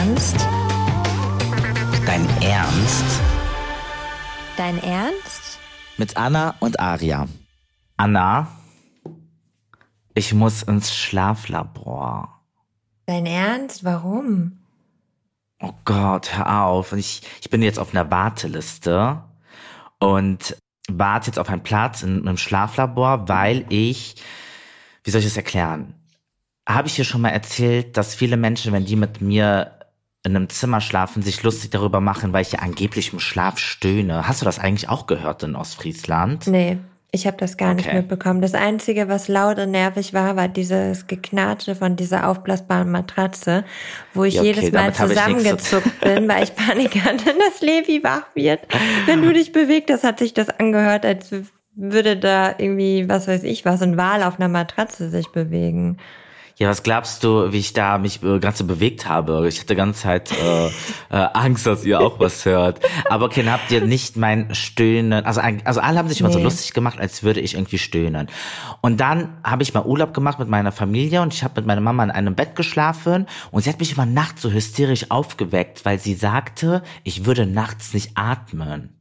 Ernst? Dein Ernst? Dein Ernst? Mit Anna und Aria. Anna, ich muss ins Schlaflabor. Dein Ernst? Warum? Oh Gott, hör auf. Ich bin jetzt auf einer Warteliste und warte jetzt auf einen Platz in einem Schlaflabor, weil wie soll ich das erklären? Habe ich dir schon mal erzählt, dass viele Menschen, wenn die mit mir in einem Zimmer schlafen, sich lustig darüber machen, weil ich ja angeblich im Schlaf stöhne. Hast du das eigentlich auch gehört in Ostfriesland? Nee, ich habe das gar nicht mitbekommen. Das Einzige, was laut und nervig war dieses Geknatsche von dieser aufblasbaren Matratze, wo ich jedes Mal zusammengezuckt bin, weil ich Panik hatte, dass Levi wach wird. Wenn du dich bewegt hast, hat sich das angehört, als würde da irgendwie, was weiß ich was, ein Wal auf einer Matratze sich bewegen. Ja, was glaubst du, wie ich da mich ganz so bewegt habe? Ich hatte die ganze Zeit Angst, dass ihr auch was hört. Aber okay, dann habt ihr nicht mein Stöhnen, also alle haben sich immer so lustig gemacht, als würde ich irgendwie stöhnen. Und dann habe ich mal Urlaub gemacht mit meiner Familie und ich habe mit meiner Mama in einem Bett geschlafen und sie hat mich immer nachts so hysterisch aufgeweckt, weil sie sagte, ich würde nachts nicht atmen.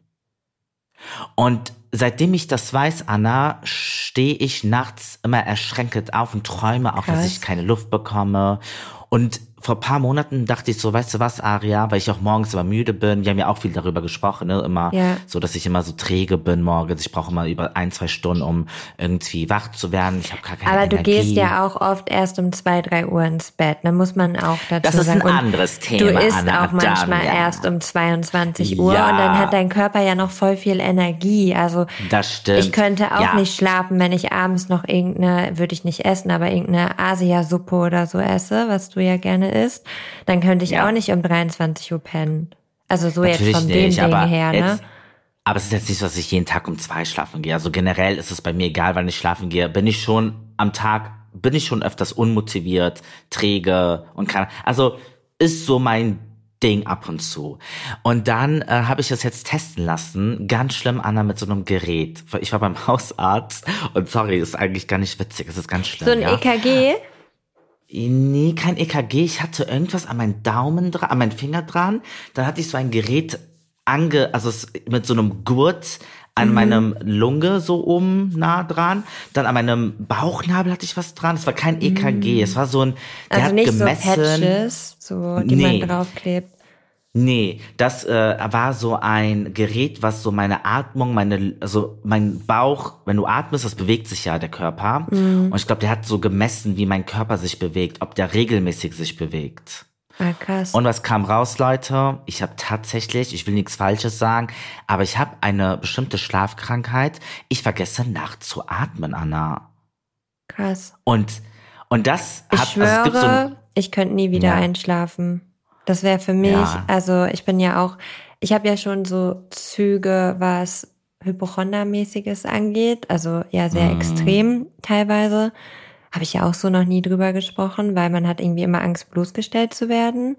Und seitdem ich das weiß, Anna, stehe ich nachts immer erschreckend auf und träume auch, dass ich keine Luft bekomme. Und vor ein paar Monaten dachte ich so, weißt du was, Aria, weil ich auch morgens immer müde bin. Wir haben ja auch viel darüber gesprochen, ne? Immer so, dass ich immer so träge bin morgens. Ich brauche immer über 1-2 Stunden, um irgendwie wach zu werden. Ich habe gar keine Energie. Aber du gehst ja auch oft erst um 2-3 Uhr ins Bett. Da muss man auch dazu sagen. Das ist ein anderes Thema, du isst Anna, auch manchmal erst um 22 Uhr und dann hat dein Körper ja noch voll viel Energie. Also das stimmt. Ich könnte auch nicht schlafen, wenn ich abends noch würde ich nicht essen, aber irgendeine Asia-Suppe oder so esse, was du ja gerne isst, dann könnte ich auch nicht um 23 Uhr pennen. Also so natürlich jetzt von dem Ding her, ne? Aber es ist jetzt nicht so, dass ich jeden Tag um 2 schlafen gehe. Also generell ist es bei mir egal, wann ich schlafen gehe. Bin ich schon öfters unmotiviert, träge und also ist so mein Ding ab und zu. Und dann habe ich das jetzt testen lassen. Ganz schlimm, Anna, mit so einem Gerät. Ich war beim Hausarzt und sorry, ist eigentlich gar nicht witzig. Es ist ganz schlimm. So ein EKG? Nee, kein EKG. Ich hatte irgendwas an meinen Daumen dran, an meinen Finger dran. Dann hatte ich so ein Gerät mit so einem Gurt an meinem Lunge so oben nah dran. Dann an meinem Bauchnabel hatte ich was dran. Es war kein EKG. Es war so ein, der hat gemessen. Also nicht so Patches, die man draufklebt. Nee, das war so ein Gerät, was so meine Atmung, mein Bauch, wenn du atmest, das bewegt sich ja der Körper. Und ich glaube, der hat so gemessen, wie mein Körper sich bewegt, ob der regelmäßig sich bewegt. Ah, krass. Und was kam raus, Leute? Ich habe tatsächlich, ich will nichts Falsches sagen, aber ich habe eine bestimmte Schlafkrankheit. Ich vergesse nachts zu atmen, Anna. Krass. Und das hat... Ich schwöre, ich könnte nie wieder einschlafen. Das wäre für mich, also ich habe ja schon so Züge, was Hypochondermäßiges angeht, also ja sehr extrem teilweise. Habe ich ja auch so noch nie drüber gesprochen, weil man hat irgendwie immer Angst, bloßgestellt zu werden.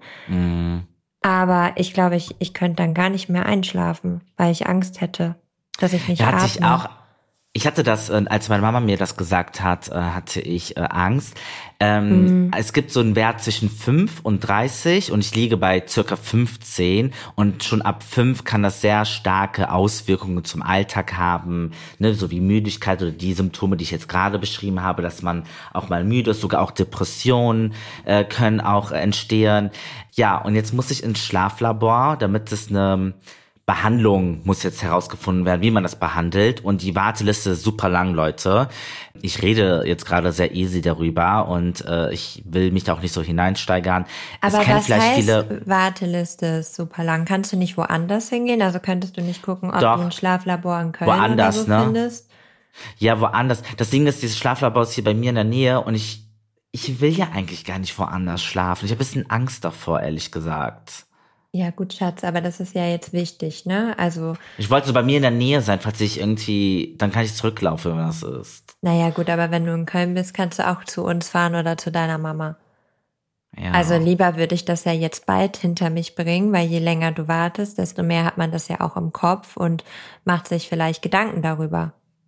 Aber ich glaube, ich könnte dann gar nicht mehr einschlafen, weil ich Angst hätte, dass ich nicht atme. Ich hatte das, als meine Mama mir das gesagt hat, hatte ich Angst. Es gibt so einen Wert zwischen 5 und 30 und ich liege bei circa 15 und schon ab 5 kann das sehr starke Auswirkungen zum Alltag haben, ne, so wie Müdigkeit oder die Symptome, die ich jetzt gerade beschrieben habe, dass man auch mal müde ist, sogar auch Depressionen können auch entstehen. Ja, und jetzt muss ich ins Schlaflabor, damit es eine Behandlung muss jetzt herausgefunden werden, wie man das behandelt. Und die Warteliste ist super lang, Leute. Ich rede jetzt gerade sehr easy darüber und ich will mich da auch nicht so hineinsteigern. Aber was heißt, Warteliste ist super lang? Kannst du nicht woanders hingehen? Also könntest du nicht gucken, ob du ein Schlaflabor in Köln woanders, oder so findest? Ja, woanders. Das Ding ist, dieses Schlaflabor ist hier bei mir in der Nähe und ich will ja eigentlich gar nicht woanders schlafen. Ich habe ein bisschen Angst davor, ehrlich gesagt. Ja, gut, Schatz, aber das ist ja jetzt wichtig, ne? Also. Ich wollte so bei mir in der Nähe sein, falls ich irgendwie, dann kann ich zurücklaufen, wenn das ist. Naja, gut, aber wenn du in Köln bist, kannst du auch zu uns fahren oder zu deiner Mama. Ja. Also lieber würde ich das ja jetzt bald hinter mich bringen, weil je länger du wartest, desto mehr hat man das ja auch im Kopf und macht sich vielleicht Gedanken darüber.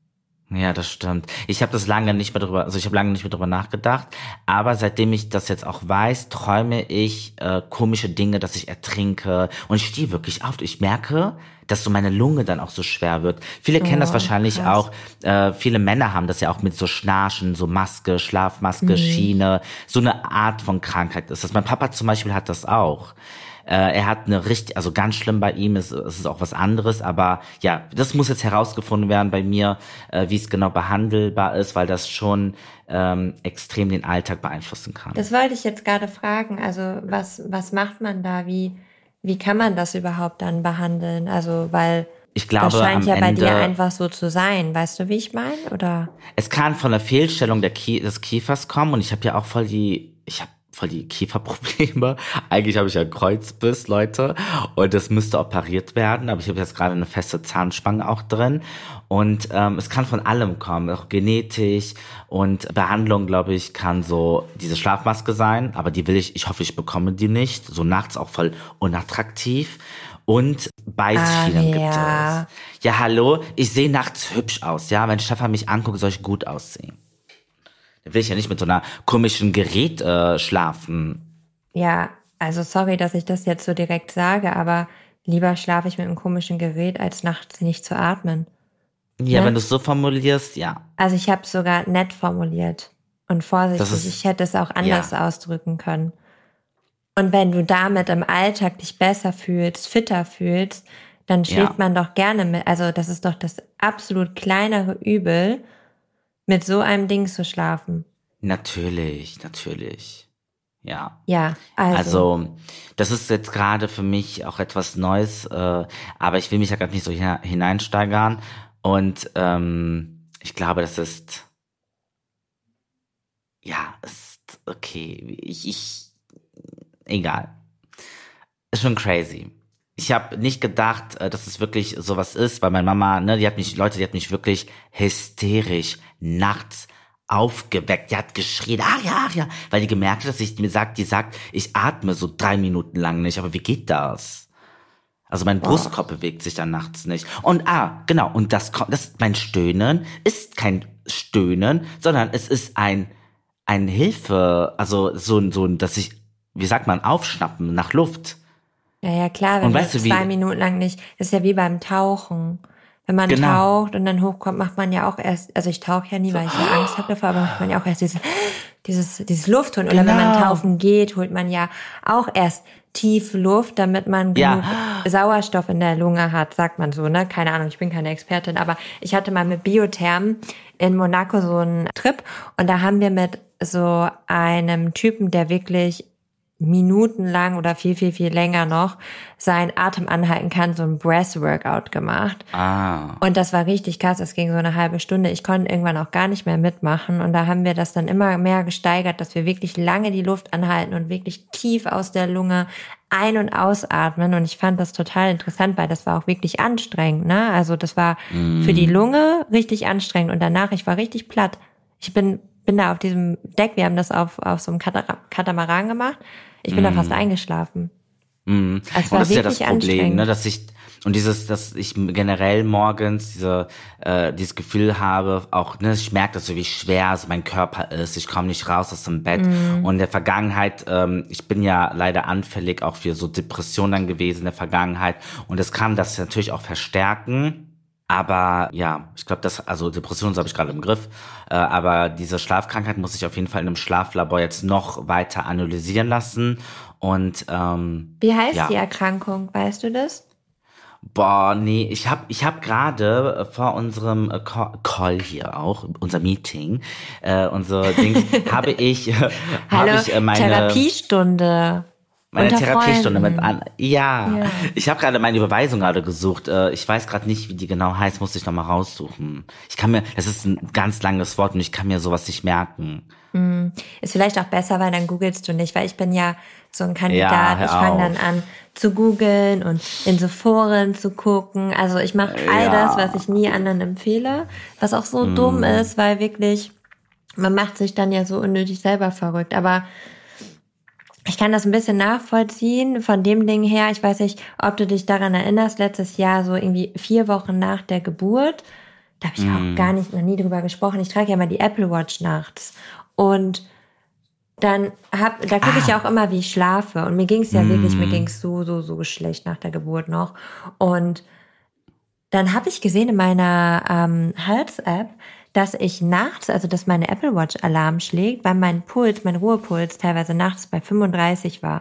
Ja, das stimmt. Ich habe lange nicht mehr drüber nachgedacht, aber seitdem ich das jetzt auch weiß, träume ich komische Dinge, dass ich ertrinke und ich stehe wirklich auf. Ich merke, dass so meine Lunge dann auch so schwer wird. Viele kennen das wahrscheinlich krass. auch, viele Männer haben das ja auch mit so Schnarchen, so Maske, Schlafmaske, Schiene, so eine Art von Krankheit ist das. Mein Papa zum Beispiel hat das auch. Er hat also ganz schlimm bei ihm, es ist auch was anderes, aber ja, das muss jetzt herausgefunden werden bei mir, wie es genau behandelbar ist, weil das schon extrem den Alltag beeinflussen kann. Das wollte ich jetzt gerade fragen, also was macht man da, wie kann man das überhaupt dann behandeln, also weil ich glaube, das scheint am ja bei Ende, dir einfach so zu sein, weißt du, wie ich meine, oder? Es kann von der Fehlstellung des Kiefers kommen und ich habe ja auch voll die Kieferprobleme. Eigentlich habe ich ja einen Kreuzbiss, Leute, und das müsste operiert werden, aber ich habe jetzt gerade eine feste Zahnspange auch drin und es kann von allem kommen, auch genetisch und Behandlung, glaube ich, kann so diese Schlafmaske sein, aber ich hoffe, ich bekomme die nicht, so nachts auch voll unattraktiv. Und Beißschienen gibt es. Ja, hallo, ich sehe nachts hübsch aus, ja, wenn Stefan mich anguckt, soll ich gut aussehen. Da will ich ja nicht mit so einer komischen Gerät schlafen. Ja, also sorry, dass ich das jetzt so direkt sage, aber lieber schlafe ich mit einem komischen Gerät, als nachts nicht zu atmen. Ja, Ne? wenn du es so formulierst, ja. Also ich habe es sogar nett formuliert und vorsichtig. Ich hätte es auch anders ausdrücken können. Und wenn du damit im Alltag dich besser fühlst, fitter fühlst, dann schläft man doch gerne mit. Also das ist doch das absolut kleinere Übel, mit so einem Ding zu schlafen. Natürlich. Ja. Ja, also das ist jetzt gerade für mich auch etwas Neues, aber ich will mich ja gerade nicht so hineinsteigern. Und ich glaube, das ist okay. Egal. Ist schon crazy. Ich habe nicht gedacht, dass es wirklich sowas ist, weil meine Mama, ne, die hat mich wirklich hysterisch nachts aufgeweckt. Die hat geschrien, ja, weil die gemerkt hat, die sagt, ich atme so 3 Minuten lang nicht, aber wie geht das? Also mein Brustkorb bewegt sich dann nachts nicht. Und genau, und mein Stöhnen ist kein Stöhnen, sondern es ist ein Hilfe, also dass ich, wie sagt man, aufschnappen nach Luft. Ja, klar, wenn du 2 Minuten lang nicht, das ist ja wie beim Tauchen. Wenn man taucht und dann hochkommt, macht man ja auch erst, also ich tauche ja nie, weil ich ja Angst habe davor, aber macht man ja auch erst dieses Luftholen. Oder wenn man tauchen geht, holt man ja auch erst tief Luft, damit man genug Sauerstoff in der Lunge hat, sagt man so, ne? Keine Ahnung, ich bin keine Expertin, aber ich hatte mal mit Biothermen in Monaco so einen Trip und da haben wir mit so einem Typen, der wirklich minutenlang oder viel, viel, viel länger noch seinen Atem anhalten kann, so ein Breath-Workout gemacht. Und das war richtig krass, das ging so eine halbe Stunde. Ich konnte irgendwann auch gar nicht mehr mitmachen und da haben wir das dann immer mehr gesteigert, dass wir wirklich lange die Luft anhalten und wirklich tief aus der Lunge ein- und ausatmen und ich fand das total interessant, weil das war auch wirklich anstrengend, ne? Also das war für die Lunge richtig anstrengend und danach, ich war richtig platt. Ich bin da auf diesem Deck, wir haben das auf so einem Katamaran gemacht. Ich bin da fast eingeschlafen. Und das ist ja das Problem, ne, dass ich generell morgens dieses Gefühl habe, auch, ne, ich merke das so, wie schwer so mein Körper ist. Ich komme nicht raus aus dem Bett. Und in der Vergangenheit, ich bin ja leider anfällig auch für so Depressionen gewesen in der Vergangenheit. Und es kann das natürlich auch verstärken. Aber ja, ich glaube, Depressionen habe ich gerade im Griff. Aber diese Schlafkrankheit muss ich auf jeden Fall in einem Schlaflabor jetzt noch weiter analysieren lassen. Und wie heißt die Erkrankung? Weißt du das? Boah, nee, ich hab gerade vor unserem Call hier auch, unser Meeting, unser Dings, habe ich meine Therapiestunde. Meine Therapiestunde mit an. Ja. Ich habe gerade meine Überweisung gerade gesucht. Ich weiß gerade nicht, wie die genau heißt, muss ich noch mal raussuchen. Das ist ein ganz langes Wort und ich kann mir sowas nicht merken. Ist vielleicht auch besser, weil dann googelst du nicht, weil ich bin ja so ein Kandidat. Ich fange dann an zu googeln und in so Foren zu gucken. Also ich mache all das, was ich nie anderen empfehle, was auch so dumm ist, weil wirklich, man macht sich dann ja so unnötig selber verrückt. Aber ich kann das ein bisschen nachvollziehen von dem Ding her. Ich weiß nicht, ob du dich daran erinnerst, letztes Jahr so irgendwie 4 Wochen nach der Geburt Da habe ich auch noch nie drüber gesprochen. Ich trage ja mal die Apple Watch nachts. Und da gucke ich ja auch immer, wie ich schlafe. Und mir ging es ja wirklich, mir ging es so schlecht nach der Geburt noch. Und dann habe ich gesehen in meiner Health-App, dass ich nachts, also dass meine Apple Watch Alarm schlägt, weil mein Ruhepuls teilweise nachts bei 35 war,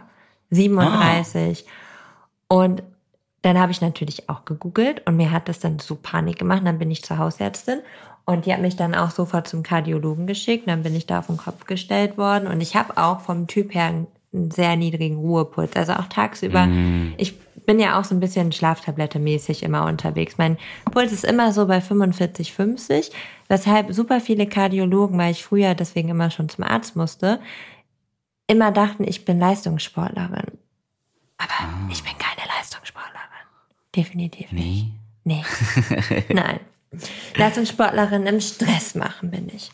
37. Und dann habe ich natürlich auch gegoogelt und mir hat das dann so Panik gemacht. Dann bin ich zur Hausärztin und die hat mich dann auch sofort zum Kardiologen geschickt. Dann bin ich da auf den Kopf gestellt worden und ich habe auch vom Typ her einen sehr niedrigen Ruhepuls. Also auch tagsüber, ich bin ja auch so ein bisschen Schlaftablette-mäßig immer unterwegs. Mein Puls ist immer so bei 45, 50, weshalb super viele Kardiologen, weil ich früher deswegen immer schon zum Arzt musste, immer dachten, ich bin Leistungssportlerin. Aber ich bin keine Leistungssportlerin. Definitiv nicht. Nee. Nein. Leistungssportlerin im Stress machen bin ich.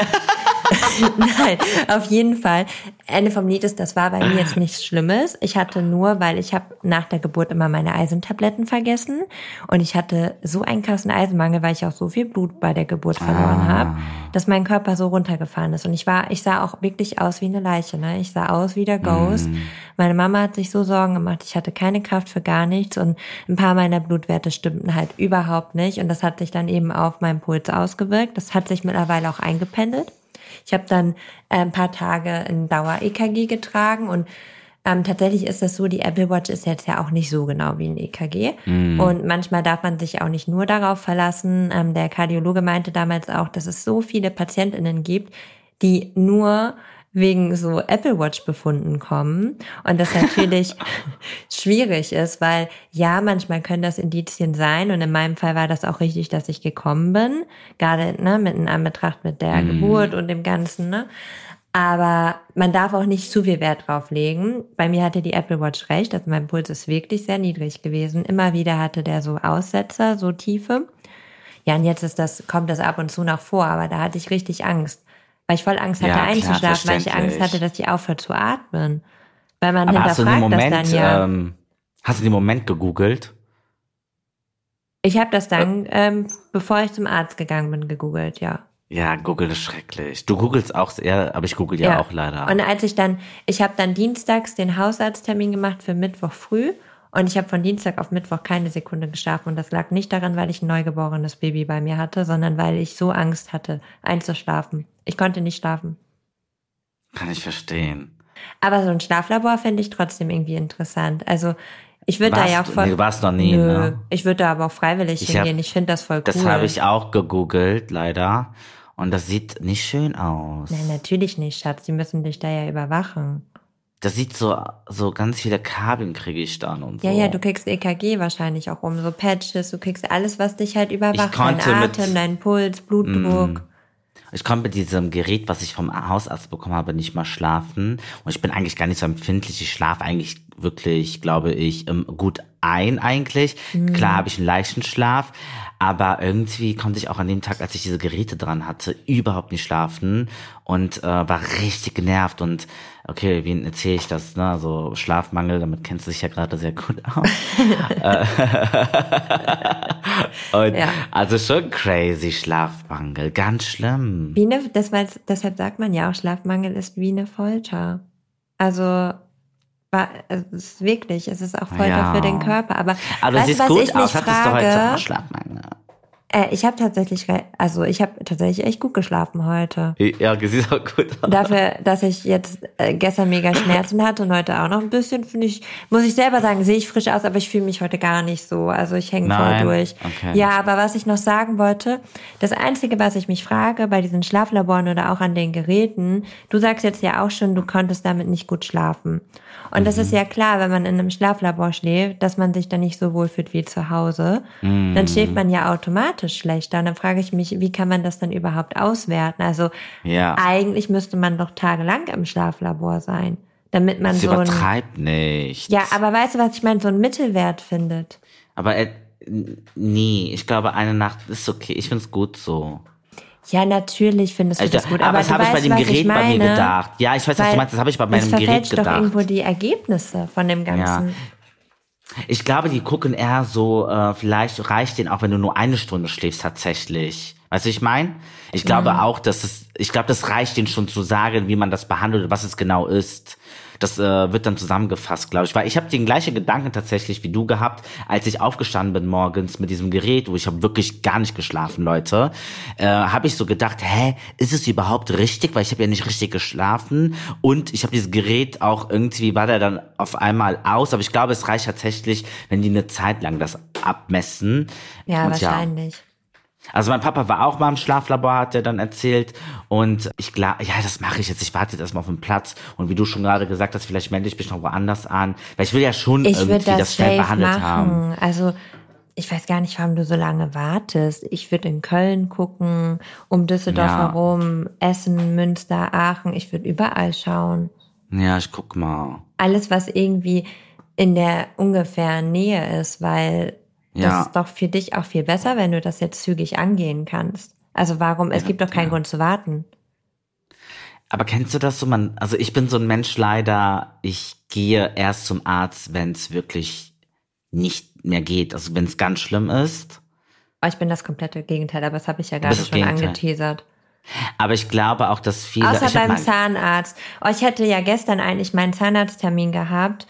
Nein, auf jeden Fall. Ende vom Lied ist, das war bei mir jetzt nichts Schlimmes. Ich hatte nur, weil ich habe nach der Geburt immer meine Eisentabletten vergessen und ich hatte so einen krassen Eisenmangel, weil ich auch so viel Blut bei der Geburt verloren habe, dass mein Körper so runtergefahren ist. Und ich sah auch wirklich aus wie eine Leiche, ne? Ich sah aus wie der Ghost. Meine Mama hat sich so Sorgen gemacht. Ich hatte keine Kraft für gar nichts und ein paar meiner Blutwerte stimmten halt überhaupt nicht. Und das hat sich dann eben auf meinen Puls ausgewirkt. Das hat sich mittlerweile auch eingependelt. Ich habe dann ein paar Tage ein Dauer-EKG getragen und tatsächlich ist das so, die Apple Watch ist jetzt ja auch nicht so genau wie ein EKG. Und manchmal darf man sich auch nicht nur darauf verlassen. Der Kardiologe meinte damals auch, dass es so viele PatientInnen gibt, die nur wegen so Apple Watch Befunden kommen und das natürlich schwierig ist, weil ja, manchmal können das Indizien sein und in meinem Fall war das auch richtig, dass ich gekommen bin, gerade mit in Anbetracht mit der Geburt und dem Ganzen, ne? Aber man darf auch nicht zu viel Wert drauf legen. Bei mir hatte die Apple Watch recht, also mein Puls ist wirklich sehr niedrig gewesen. Immer wieder hatte der so Aussetzer, so Tiefe. Ja, und jetzt kommt das ab und zu noch vor, aber da hatte ich richtig Angst. Weil ich voll Angst hatte einzuschlafen, weil ich Angst hatte, dass ich aufhört zu atmen. Weil man aber hinterfragt das dann ja. Hast du den Moment gegoogelt? Ich habe das dann, bevor ich zum Arzt gegangen bin, gegoogelt, ja. Ja, Google ist schrecklich. Du googelst auch sehr, aber ich google ja auch leider. Und ich habe dann dienstags den Hausarzttermin gemacht für Mittwoch früh und ich habe von Dienstag auf Mittwoch keine Sekunde geschlafen und das lag nicht daran, weil ich ein neugeborenes Baby bei mir hatte, sondern weil ich so Angst hatte, einzuschlafen. Ich konnte nicht schlafen. Kann ich verstehen. Aber so ein Schlaflabor finde ich trotzdem irgendwie interessant. Also ich würde da ja auch voll... Nee, du warst noch nie, ne? Ich würde da aber auch freiwillig hingehen. Ich finde das voll cool. Das habe ich auch gegoogelt, leider. Und das sieht nicht schön aus. Nein, natürlich nicht, Schatz. Die müssen dich da ja überwachen. Das sieht so ganz viele Kabeln kriege ich dann und so. Ja, du kriegst EKG wahrscheinlich auch so Patches, du kriegst alles, was dich halt überwacht. Dein Atem, dein Puls, Blutdruck. Ich konnte mit diesem Gerät, was ich vom Hausarzt bekommen habe, nicht mal schlafen. Und ich bin eigentlich gar nicht so empfindlich. Ich schlafe eigentlich wirklich, glaube ich, gut ein eigentlich. Klar habe ich einen leichten Schlaf, aber irgendwie konnte ich auch an dem Tag, als ich diese Geräte dran hatte, überhaupt nicht schlafen und war richtig genervt. Und okay, wen erzähle ich das? Ne? Also Schlafmangel, damit kennst du dich ja gerade sehr gut aus. Und also schon crazy Schlafmangel, ganz schlimm. Deshalb sagt man ja auch, Schlafmangel ist wie eine Folter. Also es ist auch Folter für den Körper. Aber du siehst gut aus, hattest du heute auch Schlafmangel? Ich habe tatsächlich echt gut geschlafen heute. Ja, sieht auch gut aus. Dafür, dass ich jetzt gestern mega Schmerzen hatte und heute auch noch ein bisschen, muss ich selber sagen, sehe ich frisch aus, aber ich fühle mich heute gar nicht so. Also ich hänge voll durch. Okay. Ja, aber was ich noch sagen wollte, das Einzige, was ich mich frage bei diesen Schlaflaboren oder auch an den Geräten, du sagst jetzt ja auch schon, du konntest damit nicht gut schlafen. Und das ist ja klar, wenn man in einem Schlaflabor schläft, dass man sich da nicht so wohl fühlt wie zu Hause. Dann schläft man ja automatisch schlechter. Und dann frage ich mich, wie kann man das dann überhaupt auswerten? Also eigentlich müsste man doch tagelang im Schlaflabor sein, damit man das übertreibt nicht. Ja, aber weißt du, was ich meine? So einen Mittelwert findet. Aber nee, ich glaube, eine Nacht ist okay. Ich finde es gut so. Ja, natürlich findest du das gut. Aber das habe ich bei dem Gerät bei mir gedacht. Ja, ich weiß, was du meinst. Das habe ich bei meinem Gerät gedacht. Das verfälscht doch irgendwo die Ergebnisse von dem Ganzen. Ich glaube, die gucken eher so, vielleicht reicht denen auch, wenn du nur 1 Stunde schläfst tatsächlich. Weißt du, ich meine? Ich glaube auch, das reicht denen schon zu sagen, wie man das behandelt und was es genau ist. Das wird dann zusammengefasst, glaube ich. Weil ich habe den gleichen Gedanken tatsächlich wie du gehabt, als ich aufgestanden bin morgens mit diesem Gerät, wo ich habe wirklich gar nicht geschlafen, Leute. Habe ich so gedacht, ist es überhaupt richtig? Weil ich habe ja nicht richtig geschlafen. Und ich habe dieses Gerät auch irgendwie, war der dann auf einmal aus. Aber ich glaube, es reicht tatsächlich, wenn die eine Zeit lang das abmessen. Ja, und wahrscheinlich. Ja. Also mein Papa war auch mal im Schlaflabor, hat er dann erzählt. Und ich glaube, ja, das mache ich jetzt. Ich warte jetzt erstmal auf den Platz. Und wie du schon gerade gesagt hast, vielleicht melde ich mich noch woanders an. Weil ich will ja schon irgendwie das schnell behandelt haben. Also ich weiß gar nicht, warum du so lange wartest. Ich würde in Köln gucken, um Düsseldorf herum, Essen, Münster, Aachen. Ich würde überall schauen. Ja, ich guck mal. Alles, was irgendwie in der ungefähren Nähe ist, weil das ist doch für dich auch viel besser, wenn du das jetzt zügig angehen kannst. Also es gibt doch keinen Grund zu warten. Aber kennst du das so, also ich bin so ein Mensch leider, ich gehe erst zum Arzt, wenn es wirklich nicht mehr geht, also wenn es ganz schlimm ist. Ich bin das komplette Gegenteil, aber das habe ich ja gerade schon angeteasert. Aber ich glaube auch, dass viele... Außer beim Zahnarzt. Ich hätte ja gestern eigentlich meinen Zahnarzttermin gehabt,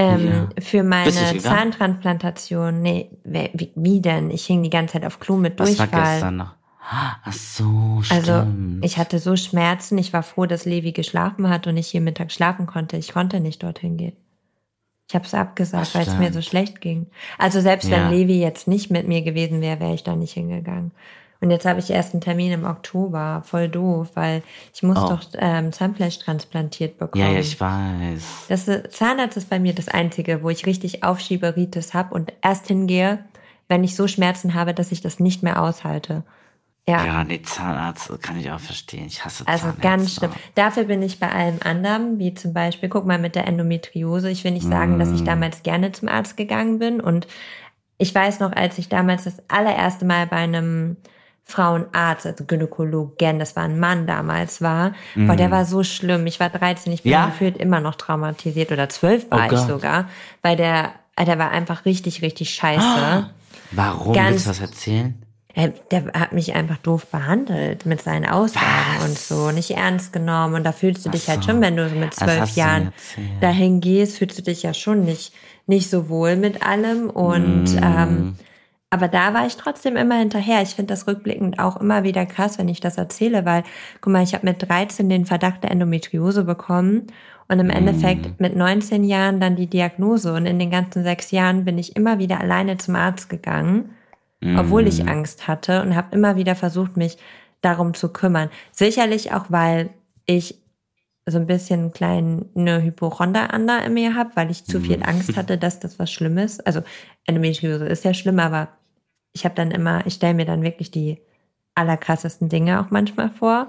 für meine Zahntransplantation. Nee, wie denn? Ich hing die ganze Zeit auf Klo mit Durchfall. Was war gestern noch? Ach so, stimmt. Also ich hatte so Schmerzen. Ich war froh, dass Levi geschlafen hat und ich hier Mittag schlafen konnte. Ich konnte nicht dorthin gehen. Ich habe es abgesagt, weil es mir so schlecht ging. Also selbst wenn Levi jetzt nicht mit mir gewesen wäre, wäre ich da nicht hingegangen. Und jetzt habe ich erst einen Termin im Oktober. Voll doof, weil ich muss doch Zahnfleisch transplantiert bekommen. Ja, ich weiß. Zahnarzt ist bei mir das Einzige, wo ich richtig Aufschieberitis habe und erst hingehe, wenn ich so Schmerzen habe, dass ich das nicht mehr aushalte. Ja, nee, Zahnarzt kann ich auch verstehen. Ich hasse Zahnärzte. Also ganz schlimm. Dafür bin ich bei allem anderen, wie zum Beispiel, guck mal mit der Endometriose. Ich will nicht sagen, dass ich damals gerne zum Arzt gegangen bin. Und ich weiß noch, als ich damals das allererste Mal bei einem Frauenarzt, also Gynäkologen, das war ein Mann damals, boah, der war so schlimm. Ich war 13, ich bin gefühlt immer noch traumatisiert, oder 12 war ich sogar, weil der war einfach richtig, richtig scheiße. Warum? Willst du was erzählen? Der hat mich einfach doof behandelt mit seinen Aussagen und so, nicht ernst genommen. Und da fühlst du dich halt schon, wenn du mit 12 Jahren dahin gehst, fühlst du dich ja schon nicht so wohl mit allem. Und aber da war ich trotzdem immer hinterher. Ich finde das rückblickend auch immer wieder krass, wenn ich das erzähle, weil, guck mal, ich habe mit 13 den Verdacht der Endometriose bekommen und im Endeffekt mit 19 Jahren dann die Diagnose. Und in den ganzen 6 Jahren bin ich immer wieder alleine zum Arzt gegangen, obwohl ich Angst hatte, und habe immer wieder versucht, mich darum zu kümmern. Sicherlich auch, weil ich so ein bisschen eine Hypochonder in mir habe, weil ich zu viel Angst hatte, dass das was Schlimmes. Also Endometriose ist ja schlimm, aber ich stelle mir dann wirklich die allerkrassesten Dinge auch manchmal vor.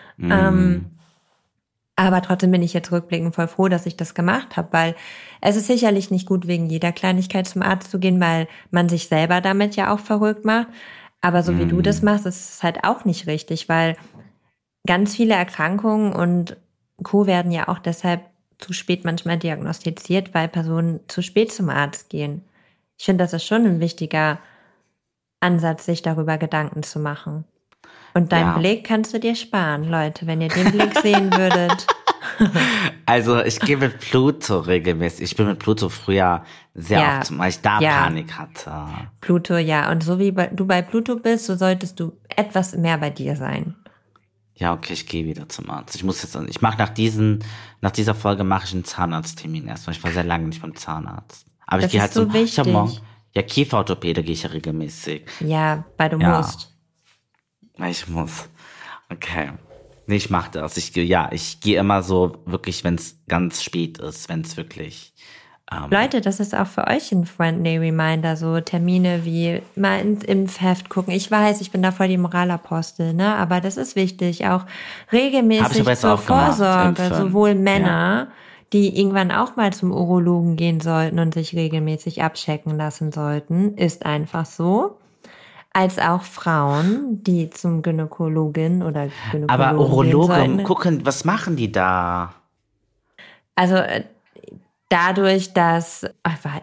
Aber trotzdem bin ich jetzt rückblickend voll froh, dass ich das gemacht habe, weil es ist sicherlich nicht gut, wegen jeder Kleinigkeit zum Arzt zu gehen, weil man sich selber damit ja auch verrückt macht. Aber so wie du das machst, ist es halt auch nicht richtig, weil ganz viele Erkrankungen und Co. werden ja auch deshalb zu spät manchmal diagnostiziert, weil Personen zu spät zum Arzt gehen. Ich finde, das ist schon ein wichtiger Ansatz, sich darüber Gedanken zu machen. Und deinen Blick kannst du dir sparen, Leute, wenn ihr den Blick sehen würdet. Also ich gehe mit Pluto regelmäßig. Ich bin mit Pluto früher sehr oft, weil ich da Panik hatte. Pluto, ja. Und so wie du bei Pluto bist, so solltest du etwas mehr bei dir sein. Ja, okay, ich gehe wieder zum Arzt. Ich mache nach dieser Folge mache ich einen Zahnarzttermin erstmal. Ich war sehr lange nicht beim Zahnarzt. Aber ich gehe halt so wichtig. Ich habe morgen, Kieferorthopäde gehe ich ja regelmäßig. Ja, weil du musst. Ich muss. Okay. Nee, ich mache das. Ich gehe immer so wirklich, wenn es ganz spät ist, wenn es wirklich... Leute, das ist auch für euch ein friendly Reminder, so Termine wie mal ins Impfheft gucken. Ich weiß, ich bin da voll die Moralapostel, ne? Aber das ist wichtig, auch regelmäßig zur Vorsorge, sowohl Männer, die irgendwann auch mal zum Urologen gehen sollten und sich regelmäßig abchecken lassen sollten, ist einfach so. Als auch Frauen, die zum Gynäkologin oder Gynäkologen Aber Urologen, gehen sollten. gucken, was machen die da? Also dadurch, dass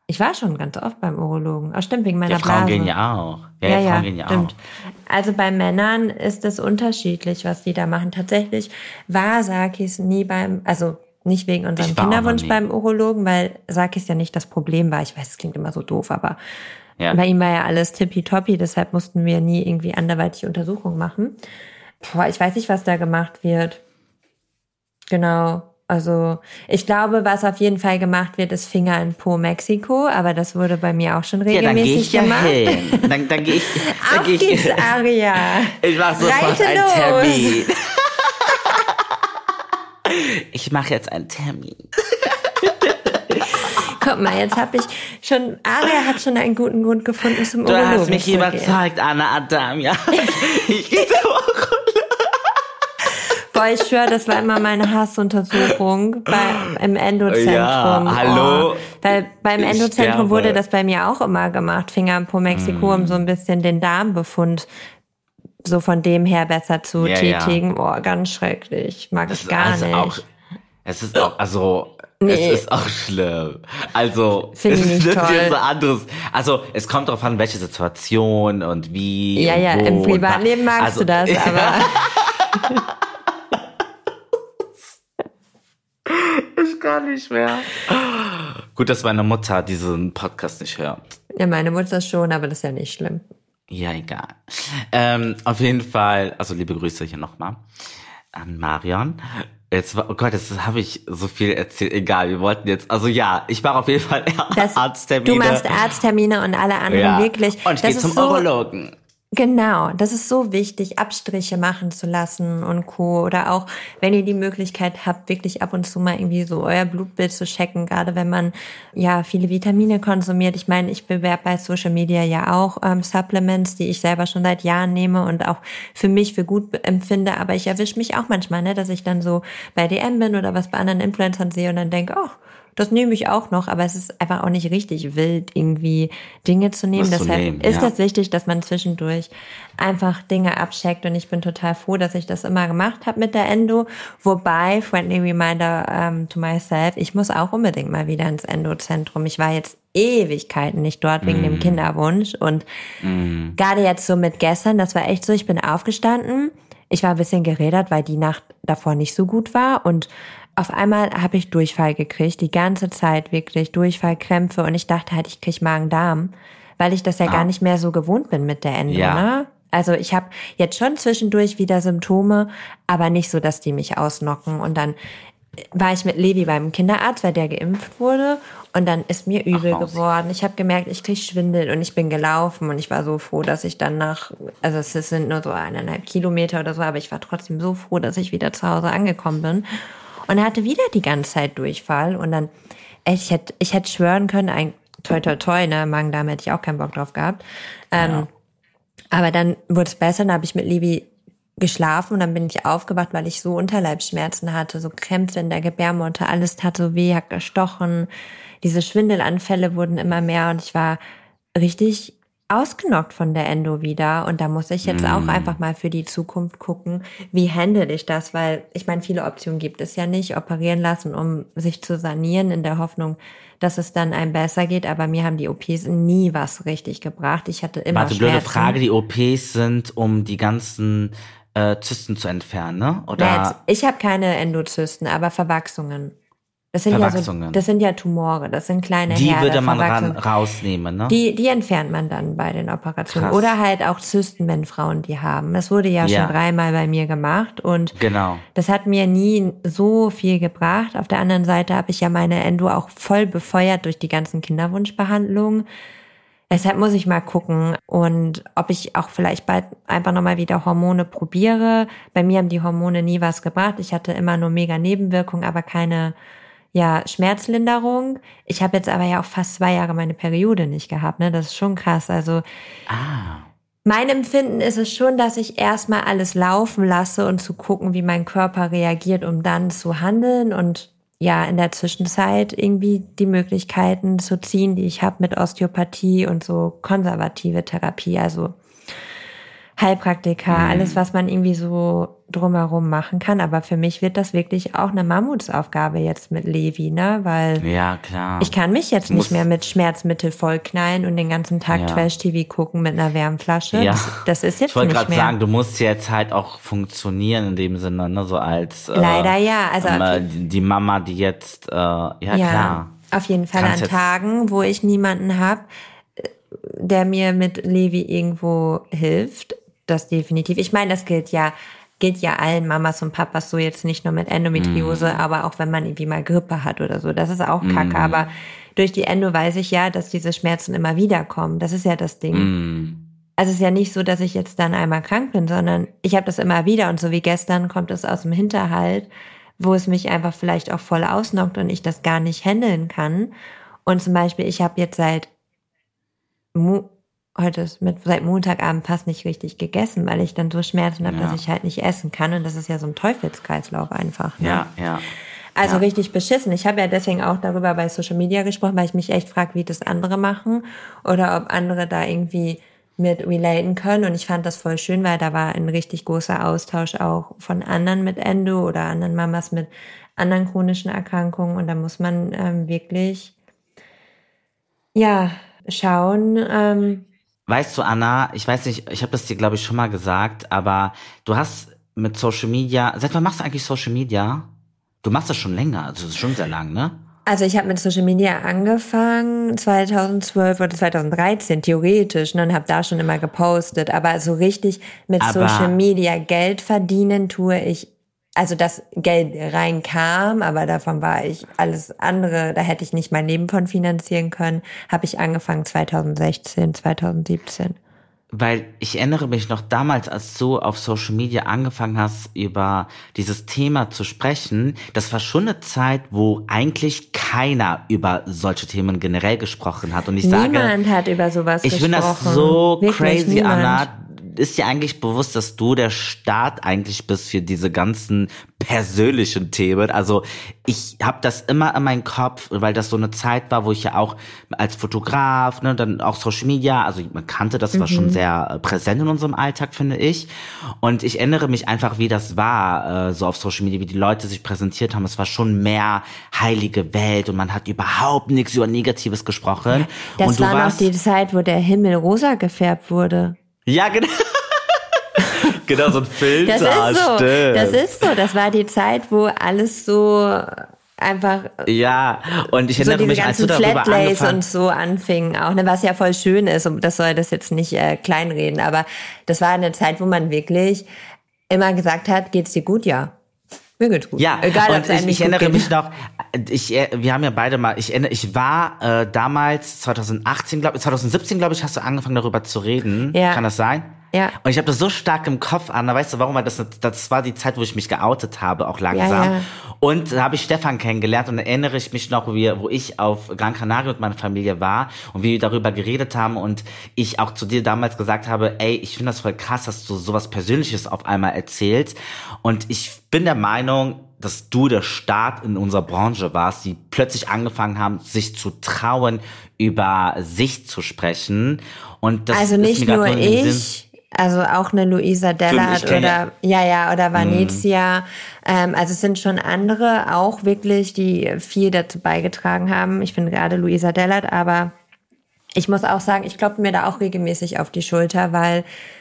Ich war schon ganz oft beim Urologen. Ach, stimmt, wegen meiner Blase. Frauen gehen ja auch. Ja, Frauen gehen ja stimmt. auch. Also bei Männern ist es unterschiedlich, was die da machen. Tatsächlich war Sakis nie also nicht wegen unserem Kinderwunsch beim Urologen, weil Sakis ja nicht das Problem war. Ich weiß, es klingt immer so doof, aber bei ihm war ja alles tippitoppi, deshalb mussten wir nie irgendwie anderweitige Untersuchungen machen. Ich weiß nicht, was da gemacht wird. Genau. Also ich glaube, was auf jeden Fall gemacht wird, ist Finger in Po Mexiko, aber das wurde bei mir auch schon regelmäßig gemacht. Ja, dann gehe ich ja hin. Dann gehe ich. Auf geht's, Aria. Ich mache sofort einen Termin. Ich mache jetzt einen Termin. Guck mal, jetzt habe ich schon, Aria hat schon einen guten Grund gefunden zum Urologen. Du hast mich überzeugt, Anna Adam, ja. Ich gehe zur Urologen. Boah, ich schwöre, das war immer meine Hassuntersuchung im Endozentrum. Ja, hallo. Weil beim Endozentrum wurde das bei mir auch immer gemacht, Finger in Po Mexiko, um so ein bisschen den Darmbefund so von dem her besser zu tätigen. Boah, ganz schrecklich. Mag ich gar nicht. Es ist auch schlimm. Also, finde ich nicht toll. Jetzt so anderes. Also, es kommt darauf an, welche Situation und wie. Ja, und wo im Privatleben magst du das, aber. Ich kann nicht mehr. Gut, dass meine Mutter diesen Podcast nicht hört. Ja, meine Mutter schon, aber das ist ja nicht schlimm. Ja, egal. Auf jeden Fall, also liebe Grüße hier nochmal an Marion. Jetzt habe ich so viel erzählt. Egal, wir wollten jetzt, also ja, ich mache auf jeden Fall Arzttermine. Du machst Arzttermine und alle anderen wirklich. Und ich gehe zum Urologen. Genau, das ist so wichtig, Abstriche machen zu lassen und Co. Oder auch, wenn ihr die Möglichkeit habt, wirklich ab und zu mal irgendwie so euer Blutbild zu checken, gerade wenn man ja viele Vitamine konsumiert. Ich meine, ich bewerbe bei Social Media ja auch Supplements, die ich selber schon seit Jahren nehme und auch für mich für gut empfinde. Aber ich erwische mich auch manchmal, ne, dass ich dann so bei DM bin oder was bei anderen Influencern sehe und dann denke, das nehme ich auch noch, aber es ist einfach auch nicht richtig wild, irgendwie Dinge zu nehmen. Deshalb ist das wichtig, dass man zwischendurch einfach Dinge abcheckt und ich bin total froh, dass ich das immer gemacht habe mit der Endo. Wobei, friendly reminder to myself, ich muss auch unbedingt mal wieder ins Endozentrum. Ich war jetzt Ewigkeiten nicht dort wegen dem Kinderwunsch und gerade jetzt so mit gestern, das war echt so, ich bin aufgestanden, ich war ein bisschen gerädert, weil die Nacht davor nicht so gut war und auf einmal habe ich Durchfall gekriegt, die ganze Zeit wirklich, Durchfall, Krämpfe und ich dachte halt, ich krieg Magen-Darm, weil ich das ja gar nicht mehr so gewohnt bin mit der Endo, ne? Also ich habe jetzt schon zwischendurch wieder Symptome, aber nicht so, dass die mich ausnocken. Und dann war ich mit Levi beim Kinderarzt, weil der geimpft wurde und dann ist mir übel geworden. Ich habe gemerkt, ich krieg Schwindel und ich bin gelaufen und ich war so froh, dass ich dann also es sind nur so 1,5 Kilometer oder so, aber ich war trotzdem so froh, dass ich wieder zu Hause angekommen bin. Und er hatte wieder die ganze Zeit Durchfall und dann, ich hätte schwören können, toi toi toi, ne, Magen-Darm hätte ich auch keinen Bock drauf gehabt. Aber dann wurde es besser, dann habe ich mit Levi geschlafen und dann bin ich aufgewacht, weil ich so Unterleibsschmerzen hatte, so Krämpfe in der Gebärmutter, alles tat so weh, hat gestochen. Diese Schwindelanfälle wurden immer mehr und ich war richtig ausgenockt von der Endo wieder und da muss ich jetzt auch einfach mal für die Zukunft gucken, wie handle ich das, weil ich meine, viele Optionen gibt es ja nicht, operieren lassen, um sich zu sanieren, in der Hoffnung, dass es dann einem besser geht, aber mir haben die OPs nie was richtig gebracht. Ich hatte immer Schmerzen. Blöde Frage, die OPs sind, um die ganzen Zysten zu entfernen, ne? Oder? Ich habe keine Endozysten, aber Verwachsungen. Das sind ja Tumore, das sind kleine Herde. Die würde man rausnehmen, ne? Die entfernt man dann bei den Operationen. Krass. Oder halt auch Zysten, wenn Frauen die haben. Das wurde ja schon 3-mal bei mir gemacht und das hat mir nie so viel gebracht. Auf der anderen Seite habe ich ja meine Endo auch voll befeuert durch die ganzen Kinderwunschbehandlungen. Deshalb muss ich mal gucken und ob ich auch vielleicht bald einfach nochmal wieder Hormone probiere. Bei mir haben die Hormone nie was gebracht. Ich hatte immer nur mega Nebenwirkungen, aber keine Schmerzlinderung. Ich habe jetzt aber ja auch fast 2 Jahre meine Periode nicht gehabt, ne? Das ist schon krass. Also mein Empfinden ist es schon, dass ich erstmal alles laufen lasse und zu gucken, wie mein Körper reagiert, um dann zu handeln und in der Zwischenzeit irgendwie die Möglichkeiten zu ziehen, die ich habe mit Osteopathie und so konservative Therapie. Also Heilpraktiker, alles, was man irgendwie so drumherum machen kann. Aber für mich wird das wirklich auch eine Mammutsaufgabe jetzt mit Levi, ne? Weil ja, klar. Ich kann mich jetzt nicht mehr mit Schmerzmittel vollknallen und den ganzen Tag Trash-TV gucken mit einer Wärmflasche. Ja. Das ist jetzt nicht mehr. Ich wollte gerade sagen, du musst jetzt halt auch funktionieren in dem Sinne, ne? So als leider ja. Also die Mama, die jetzt klar. Auf jeden Fall an Tagen, wo ich niemanden habe, der mir mit Levi irgendwo hilft. Das definitiv. Ich meine, das gilt ja allen Mamas und Papas so, jetzt nicht nur mit Endometriose, aber auch wenn man irgendwie mal Grippe hat oder so. Das ist auch Kacke. Aber durch die Endo weiß ich ja, dass diese Schmerzen immer wieder kommen. Das ist ja das Ding. Also es ist ja nicht so, dass ich jetzt dann einmal krank bin, sondern ich habe das immer wieder. Und so wie gestern kommt es aus dem Hinterhalt, wo es mich einfach vielleicht auch voll ausnockt und ich das gar nicht handeln kann. Und zum Beispiel, ich habe jetzt seit Montagabend fast nicht richtig gegessen, weil ich dann so Schmerzen habe, dass ich halt nicht essen kann. Und das ist ja so ein Teufelskreislauf einfach. Ne? Ja. Also richtig beschissen. Ich habe ja deswegen auch darüber bei Social Media gesprochen, weil ich mich echt frage, wie das andere machen oder ob andere da irgendwie mit relaten können. Und ich fand das voll schön, weil da war ein richtig großer Austausch auch von anderen mit Endo oder anderen Mamas mit anderen chronischen Erkrankungen. Und da muss man wirklich schauen. Weißt du, Anna, ich weiß nicht, ich habe das dir, glaube ich, schon mal gesagt, aber du hast mit Social Media, seit wann machst du eigentlich Social Media? Du machst das schon länger, also das ist schon sehr lang, ne? Also ich habe mit Social Media angefangen 2012 oder 2013, theoretisch, und habe da schon immer gepostet. Aber so richtig mit Social Media Geld verdienen tue ich, also das Geld reinkam, aber davon war ich alles andere, da hätte ich nicht mein Leben von finanzieren können, habe ich angefangen 2016, 2017. Weil ich erinnere mich noch damals, als du auf Social Media angefangen hast, über dieses Thema zu sprechen, das war schon eine Zeit, wo eigentlich keiner über solche Themen generell gesprochen hat. Und niemand hat über sowas gesprochen. Ich finde das so wirklich crazy, niemand. Anna. Ist dir eigentlich bewusst, dass du der Start eigentlich bist für diese ganzen persönlichen Themen? Also ich habe das immer in meinem Kopf, weil das so eine Zeit war, wo ich ja auch als Fotograf, ne, dann auch Social Media, also man kannte das, war schon sehr präsent in unserem Alltag, finde ich. Und ich erinnere mich einfach, wie das war, so auf Social Media, wie die Leute sich präsentiert haben. Es war schon mehr heilige Welt und man hat überhaupt nichts über Negatives gesprochen. Ja, das und war noch die Zeit, wo der Himmel rosa gefärbt wurde. Ja, genau. Genau, so ein Filter. Das ist so. Das war die Zeit, wo alles so einfach. Ja, und ich erinnere mich, als du darüber Flatlays und so anfingen auch, ne, was ja voll schön ist, und das soll das jetzt nicht kleinreden, aber das war eine Zeit, wo man wirklich immer gesagt hat, geht's dir gut? Ja. Mir geht's gut. Ja, egal, und ich erinnere mich noch, wir haben ja beide mal, ich war damals 2017, glaube ich, hast du angefangen darüber zu reden. Ja. Kann das sein? Ja. Und ich habe das so stark im Kopf, Anna, weißt du warum? Weil das war die Zeit, wo ich mich geoutet habe, auch langsam. Ja. Und da habe ich Stefan kennengelernt und da erinnere ich mich noch, wo ich auf Gran Canaria mit meiner Familie war und wir darüber geredet haben und ich auch zu dir damals gesagt habe, ey, ich finde das voll krass, dass du sowas Persönliches auf einmal erzählst. Und ich bin der Meinung, dass du der Start in unserer Branche warst, die plötzlich angefangen haben, sich zu trauen, über sich zu sprechen. Und das also nicht nur ich, also auch eine Luisa Dellert oder Vanezia. Also es sind schon andere auch wirklich, die viel dazu beigetragen haben. Ich finde gerade Luisa Dellert, aber ich muss auch sagen, ich klopfe mir da auch regelmäßig auf die Schulter, weil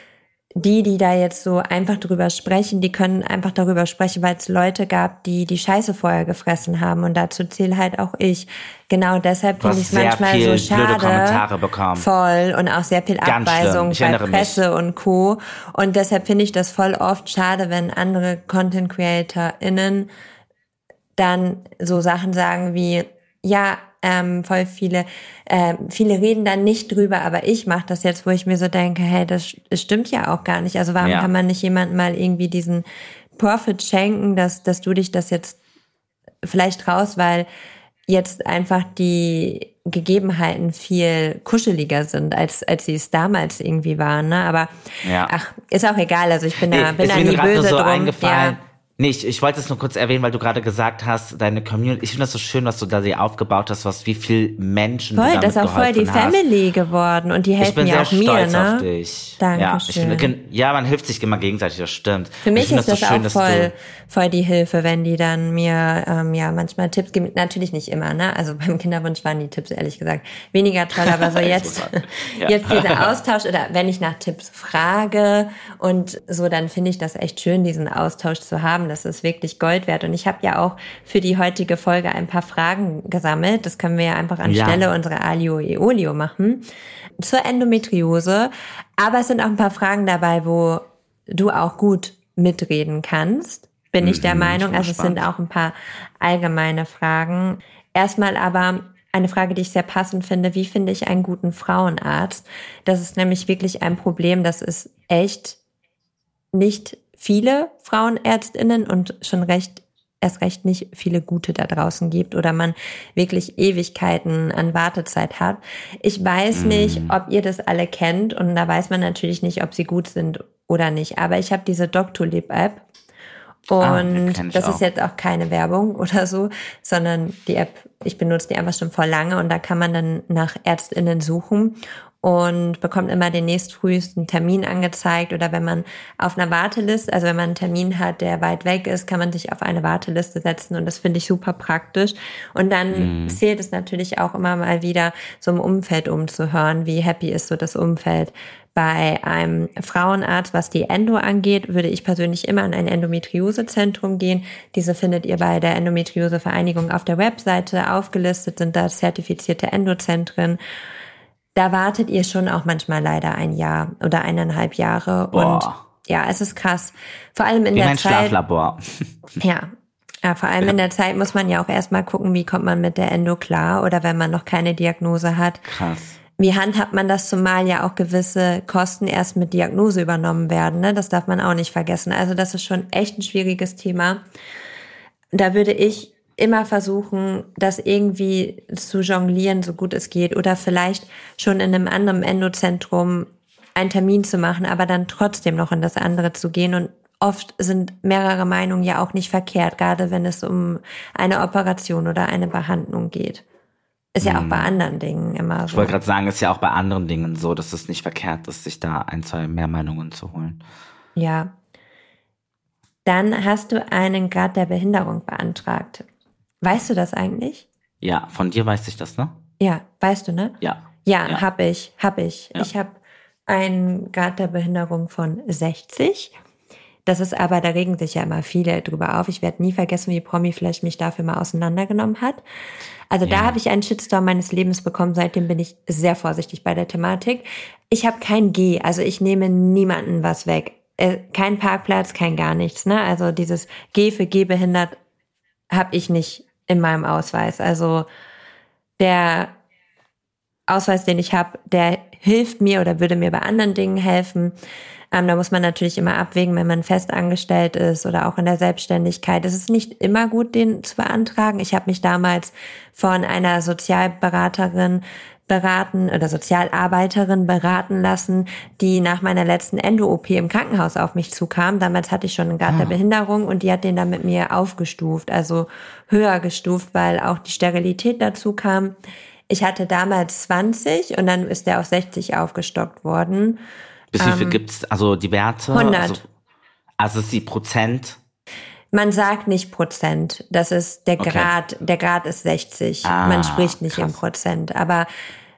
die da jetzt so einfach drüber sprechen, die können einfach darüber sprechen, weil es Leute gab, die Scheiße vorher gefressen haben, und dazu zähle halt auch ich. Genau deshalb finde ich es manchmal so schade. Blöde Kommentare bekommen. Voll, und auch sehr viel Abweisung bei Presse und Co. Und deshalb finde ich das voll oft schade, wenn andere Content CreatorInnen dann so Sachen sagen wie, ja, voll viele reden dann nicht drüber, aber ich mache das jetzt, wo ich mir so denke, hey, das stimmt ja auch gar nicht. Also warum kann man nicht jemandem mal irgendwie diesen Profit schenken, dass du dich das jetzt vielleicht raus, weil jetzt einfach die Gegebenheiten viel kuscheliger sind, als sie es damals irgendwie waren, ne? Aber ach, ist auch egal. Also ich bin da nie böse so drum. Eingefallen. Nee, ich wollte es nur kurz erwähnen, weil du gerade gesagt hast, deine Community, ich finde das so schön, was du da dir aufgebaut hast, wie viel Menschen Voll, du damit das ist auch voll die geholfen hast. Family geworden und die Ich helfen bin ja sehr auch mir, stolz auf ne? dich. Ja, ich Dankeschön. finde, ja, man hilft sich immer gegenseitig, das stimmt. Für Und ich mich finde ist das das so schön, auch dass du, voll die Hilfe, wenn die dann mir ja manchmal Tipps geben. Natürlich nicht immer, ne? Also beim Kinderwunsch waren die Tipps ehrlich gesagt weniger toll, aber so jetzt, Ja. jetzt dieser Austausch oder wenn ich nach Tipps frage und so, dann finde ich das echt schön, diesen Austausch zu haben. Das ist wirklich Gold wert. Und ich habe ja auch für die heutige Folge ein paar Fragen gesammelt. Das können wir ja einfach anstelle unserer Alio e Olio machen. Zur Endometriose. Aber es sind auch ein paar Fragen dabei, wo du auch gut mitreden kannst, bin ich der Meinung. Also es sind auch ein paar allgemeine Fragen. Erstmal aber eine Frage, die ich sehr passend finde. Wie finde ich einen guten Frauenarzt? Das ist nämlich wirklich ein Problem. Das ist echt nicht viele Frauenärztinnen und erst recht nicht viele gute da draußen gibt oder man wirklich Ewigkeiten an Wartezeit hat. Ich weiß nicht, ob ihr das alle kennt und da weiß man natürlich nicht, ob sie gut sind oder nicht. Aber ich habe diese Doctolib-App und das ist jetzt auch keine Werbung oder so, sondern die App, ich benutze die einfach schon vor lange und da kann man dann nach ÄrztInnen suchen und bekommt immer den nächstfrühesten Termin angezeigt oder wenn man auf einer Warteliste, also wenn man einen Termin hat, der weit weg ist, kann man sich auf eine Warteliste setzen und das finde ich super praktisch. Und dann zählt es natürlich auch immer mal wieder so im Umfeld umzuhören, wie happy ist so das Umfeld. Bei einem Frauenarzt, was die Endo angeht, würde ich persönlich immer an ein Endometriosezentrum gehen. Diese findet ihr bei der Endometriosevereinigung auf der Webseite. Aufgelistet sind da zertifizierte Endozentren. Da wartet ihr schon auch manchmal leider ein Jahr oder 1,5 Jahre. Boah. Und ja, es ist krass. Vor allem in wie der mein Zeit. Schlaflabor. Ja, vor allem in der Zeit muss man ja auch erstmal gucken, wie kommt man mit der Endo klar oder wenn man noch keine Diagnose hat. Krass. Wie handhabt man das, zumal ja auch gewisse Kosten erst mit Diagnose übernommen werden, ne? Das darf man auch nicht vergessen. Also das ist schon echt ein schwieriges Thema. Da würde ich immer versuchen, das irgendwie zu jonglieren, so gut es geht. Oder vielleicht schon in einem anderen Endozentrum einen Termin zu machen, aber dann trotzdem noch in das andere zu gehen. Und oft sind mehrere Meinungen ja auch nicht verkehrt, gerade wenn es um eine Operation oder eine Behandlung geht. Ist ja auch bei anderen Dingen immer so. Ich wollte gerade sagen, ist ja auch bei anderen Dingen so, dass es nicht verkehrt ist, sich da 1, 2 mehr Meinungen zu holen. Ja. Dann hast du einen Grad der Behinderung beantragt. Weißt du das eigentlich? Ja, von dir weiß ich das, ne? Ja, weißt du, ne? Ja. Ja. Hab ich. Ja. Ich habe einen Grad der Behinderung von 60. Das ist aber, da regen sich ja immer viele drüber auf. Ich werde nie vergessen, wie Promi Flash mich dafür mal auseinandergenommen hat. Also da habe ich einen Shitstorm meines Lebens bekommen. Seitdem bin ich sehr vorsichtig bei der Thematik. Ich habe kein G, also ich nehme niemanden was weg. Kein Parkplatz, kein gar nichts. Ne? Also dieses G für gehbehindert habe ich nicht in meinem Ausweis. Also der Ausweis, den ich habe, der hilft mir oder würde mir bei anderen Dingen helfen. Da muss man natürlich immer abwägen, wenn man fest angestellt ist oder auch in der Selbstständigkeit. Es ist nicht immer gut, den zu beantragen. Ich habe mich damals von einer Sozialberaterin beraten oder Sozialarbeiterin beraten lassen, die nach meiner letzten Endo-OP im Krankenhaus auf mich zukam. Damals hatte ich schon einen Grad der Behinderung und die hat den dann mit mir aufgestuft, also höher gestuft, weil auch die Sterilität dazu kam. Ich hatte damals 20 und dann ist der auf 60 aufgestockt worden. Bis wie viel gibt's, also die Werte? 100. Also ist die Prozent? Man sagt nicht Prozent, das ist der Grad, der Grad ist 60. Man spricht nicht in Prozent, aber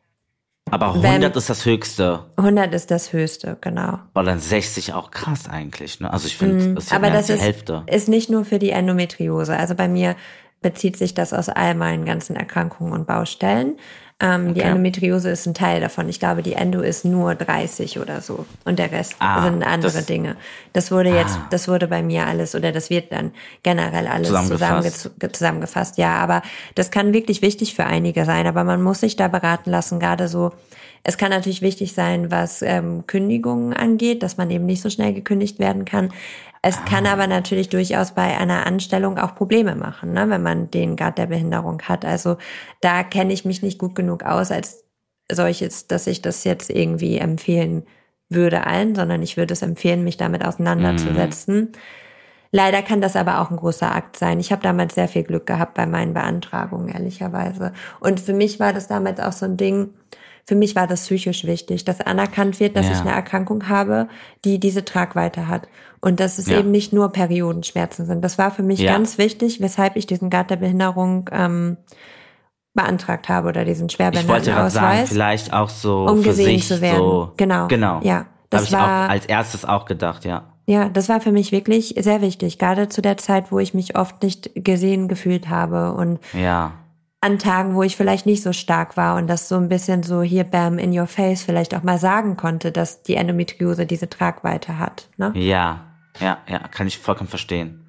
100 ist das Höchste. 100 ist das Höchste, genau. Aber dann 60 auch krass eigentlich, ne? Also ich finde, das ist ja aber mehr als das die Hälfte. ist nicht nur für die Endometriose. Also bei mir bezieht sich das aus all meinen ganzen Erkrankungen und Baustellen. Die Endometriose ist ein Teil davon. Ich glaube, die Endo ist nur 30 oder so. Und der Rest sind andere Dinge. Das wurde bei mir alles, oder das wird dann generell alles zusammengefasst. Ja, aber das kann wirklich wichtig für einige sein. Aber man muss sich da beraten lassen, gerade so. Es kann natürlich wichtig sein, was Kündigungen angeht, dass man eben nicht so schnell gekündigt werden kann. Es kann aber natürlich durchaus bei einer Anstellung auch Probleme machen, ne, wenn man den Grad der Behinderung hat. Also da kenne ich mich nicht gut genug aus als solches, dass ich das jetzt irgendwie empfehlen würde allen, sondern ich würde es empfehlen, mich damit auseinanderzusetzen. Leider kann das aber auch ein großer Akt sein. Ich habe damals sehr viel Glück gehabt bei meinen Beantragungen, ehrlicherweise. Und für mich war das damals auch so ein Ding, für mich war das psychisch wichtig, dass anerkannt wird, dass ich eine Erkrankung habe, die diese Tragweite hat. Und dass es eben nicht nur Periodenschmerzen sind. Das war für mich ganz wichtig, weshalb ich diesen Grad der Behinderung beantragt habe oder diesen Schwerbehindertenausweis. Ich wollte gerade sagen, vielleicht auch so um für gesehen sich zu werden. so. Genau. Ja, das habe ich auch als erstes auch gedacht, ja. Ja, das war für mich wirklich sehr wichtig, gerade zu der Zeit, wo ich mich oft nicht gesehen gefühlt habe und an Tagen, wo ich vielleicht nicht so stark war und das so ein bisschen so hier bam in your face vielleicht auch mal sagen konnte, dass die Endometriose diese Tragweite hat. Ne? Ja, kann ich vollkommen verstehen.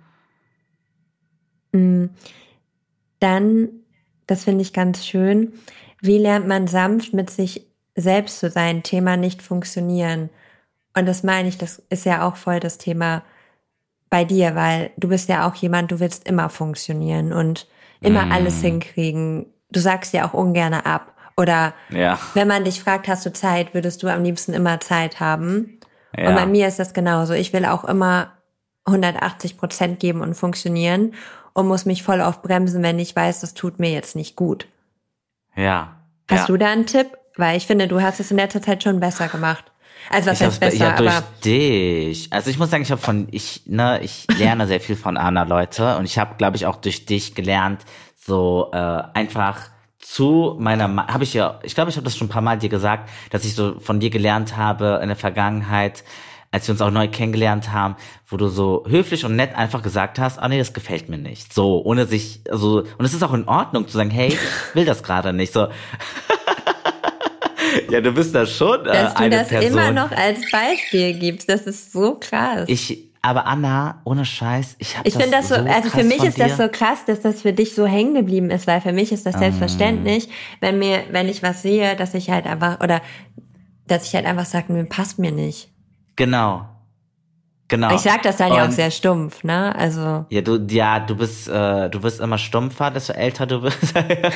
Dann, das finde ich ganz schön, wie lernt man sanft mit sich selbst zu sein, Thema nicht funktionieren. Und das meine ich, das ist ja auch voll das Thema bei dir, weil du bist ja auch jemand, du willst immer funktionieren und immer alles hinkriegen. Du sagst ja auch ungern ab. Oder wenn man dich fragt, hast du Zeit, würdest du am liebsten immer Zeit haben. Ja. Und bei mir ist das genauso. Ich will auch immer 180% geben und funktionieren und muss mich voll auf bremsen, wenn ich weiß, das tut mir jetzt nicht gut. Ja. Hast du da einen Tipp? Weil ich finde, du hast es in letzter Zeit schon besser gemacht. Also was heißt besser, aber durch dich. Also ich muss sagen, ich lerne sehr viel von Anna, Leute, und ich habe, glaube ich, auch durch dich gelernt, so einfach zu meiner, ich glaube, ich habe das schon ein paar Mal dir gesagt, dass ich so von dir gelernt habe in der Vergangenheit, als wir uns auch neu kennengelernt haben, wo du so höflich und nett einfach gesagt hast, nee, das gefällt mir nicht. So, ohne sich, also, und es ist auch in Ordnung zu sagen, hey, ich will das gerade nicht. So. Ja, du bist da schon dass du eine das Person. Immer noch als Beispiel gibst, das ist so krass. Aber Anna, ohne Scheiß, ich finde das so, also für mich ist das so krass, dass das für dich so hängen geblieben ist, weil für mich ist das selbstverständlich, wenn ich was sehe, dass ich halt einfach sage, mir passt mir nicht. Genau. Ich sag das dann ja auch sehr stumpf, ne? Also. Ja, du wirst immer stumpfer, desto älter du wirst.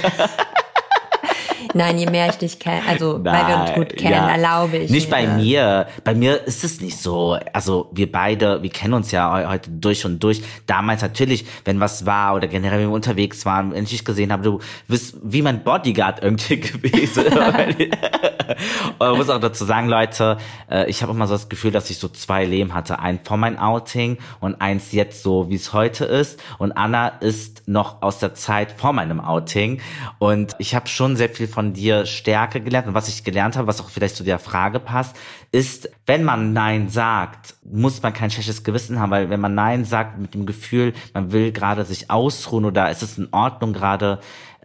Nein, je mehr ich dich kenne, also weil wir uns gut kennen, erlaube ich. Nicht bei mir. Bei mir ist es nicht so. Also wir beide, wir kennen uns ja heute durch und durch. Damals natürlich, wenn was war oder generell, wenn wir unterwegs waren, wenn ich dich gesehen habe, du bist wie mein Bodyguard irgendwie gewesen. Und ich muss auch dazu sagen, Leute, ich habe immer so das Gefühl, dass ich so zwei Leben hatte. Ein vor meinem Outing und eins jetzt so, wie es heute ist. Und Anna ist noch aus der Zeit vor meinem Outing. Und ich habe schon sehr viel von dir Stärke gelernt. Und was ich gelernt habe, was auch vielleicht zu der Frage passt, ist, wenn man Nein sagt, muss man kein schlechtes Gewissen haben, weil wenn man Nein sagt mit dem Gefühl, man will gerade sich ausruhen oder ist es in Ordnung gerade,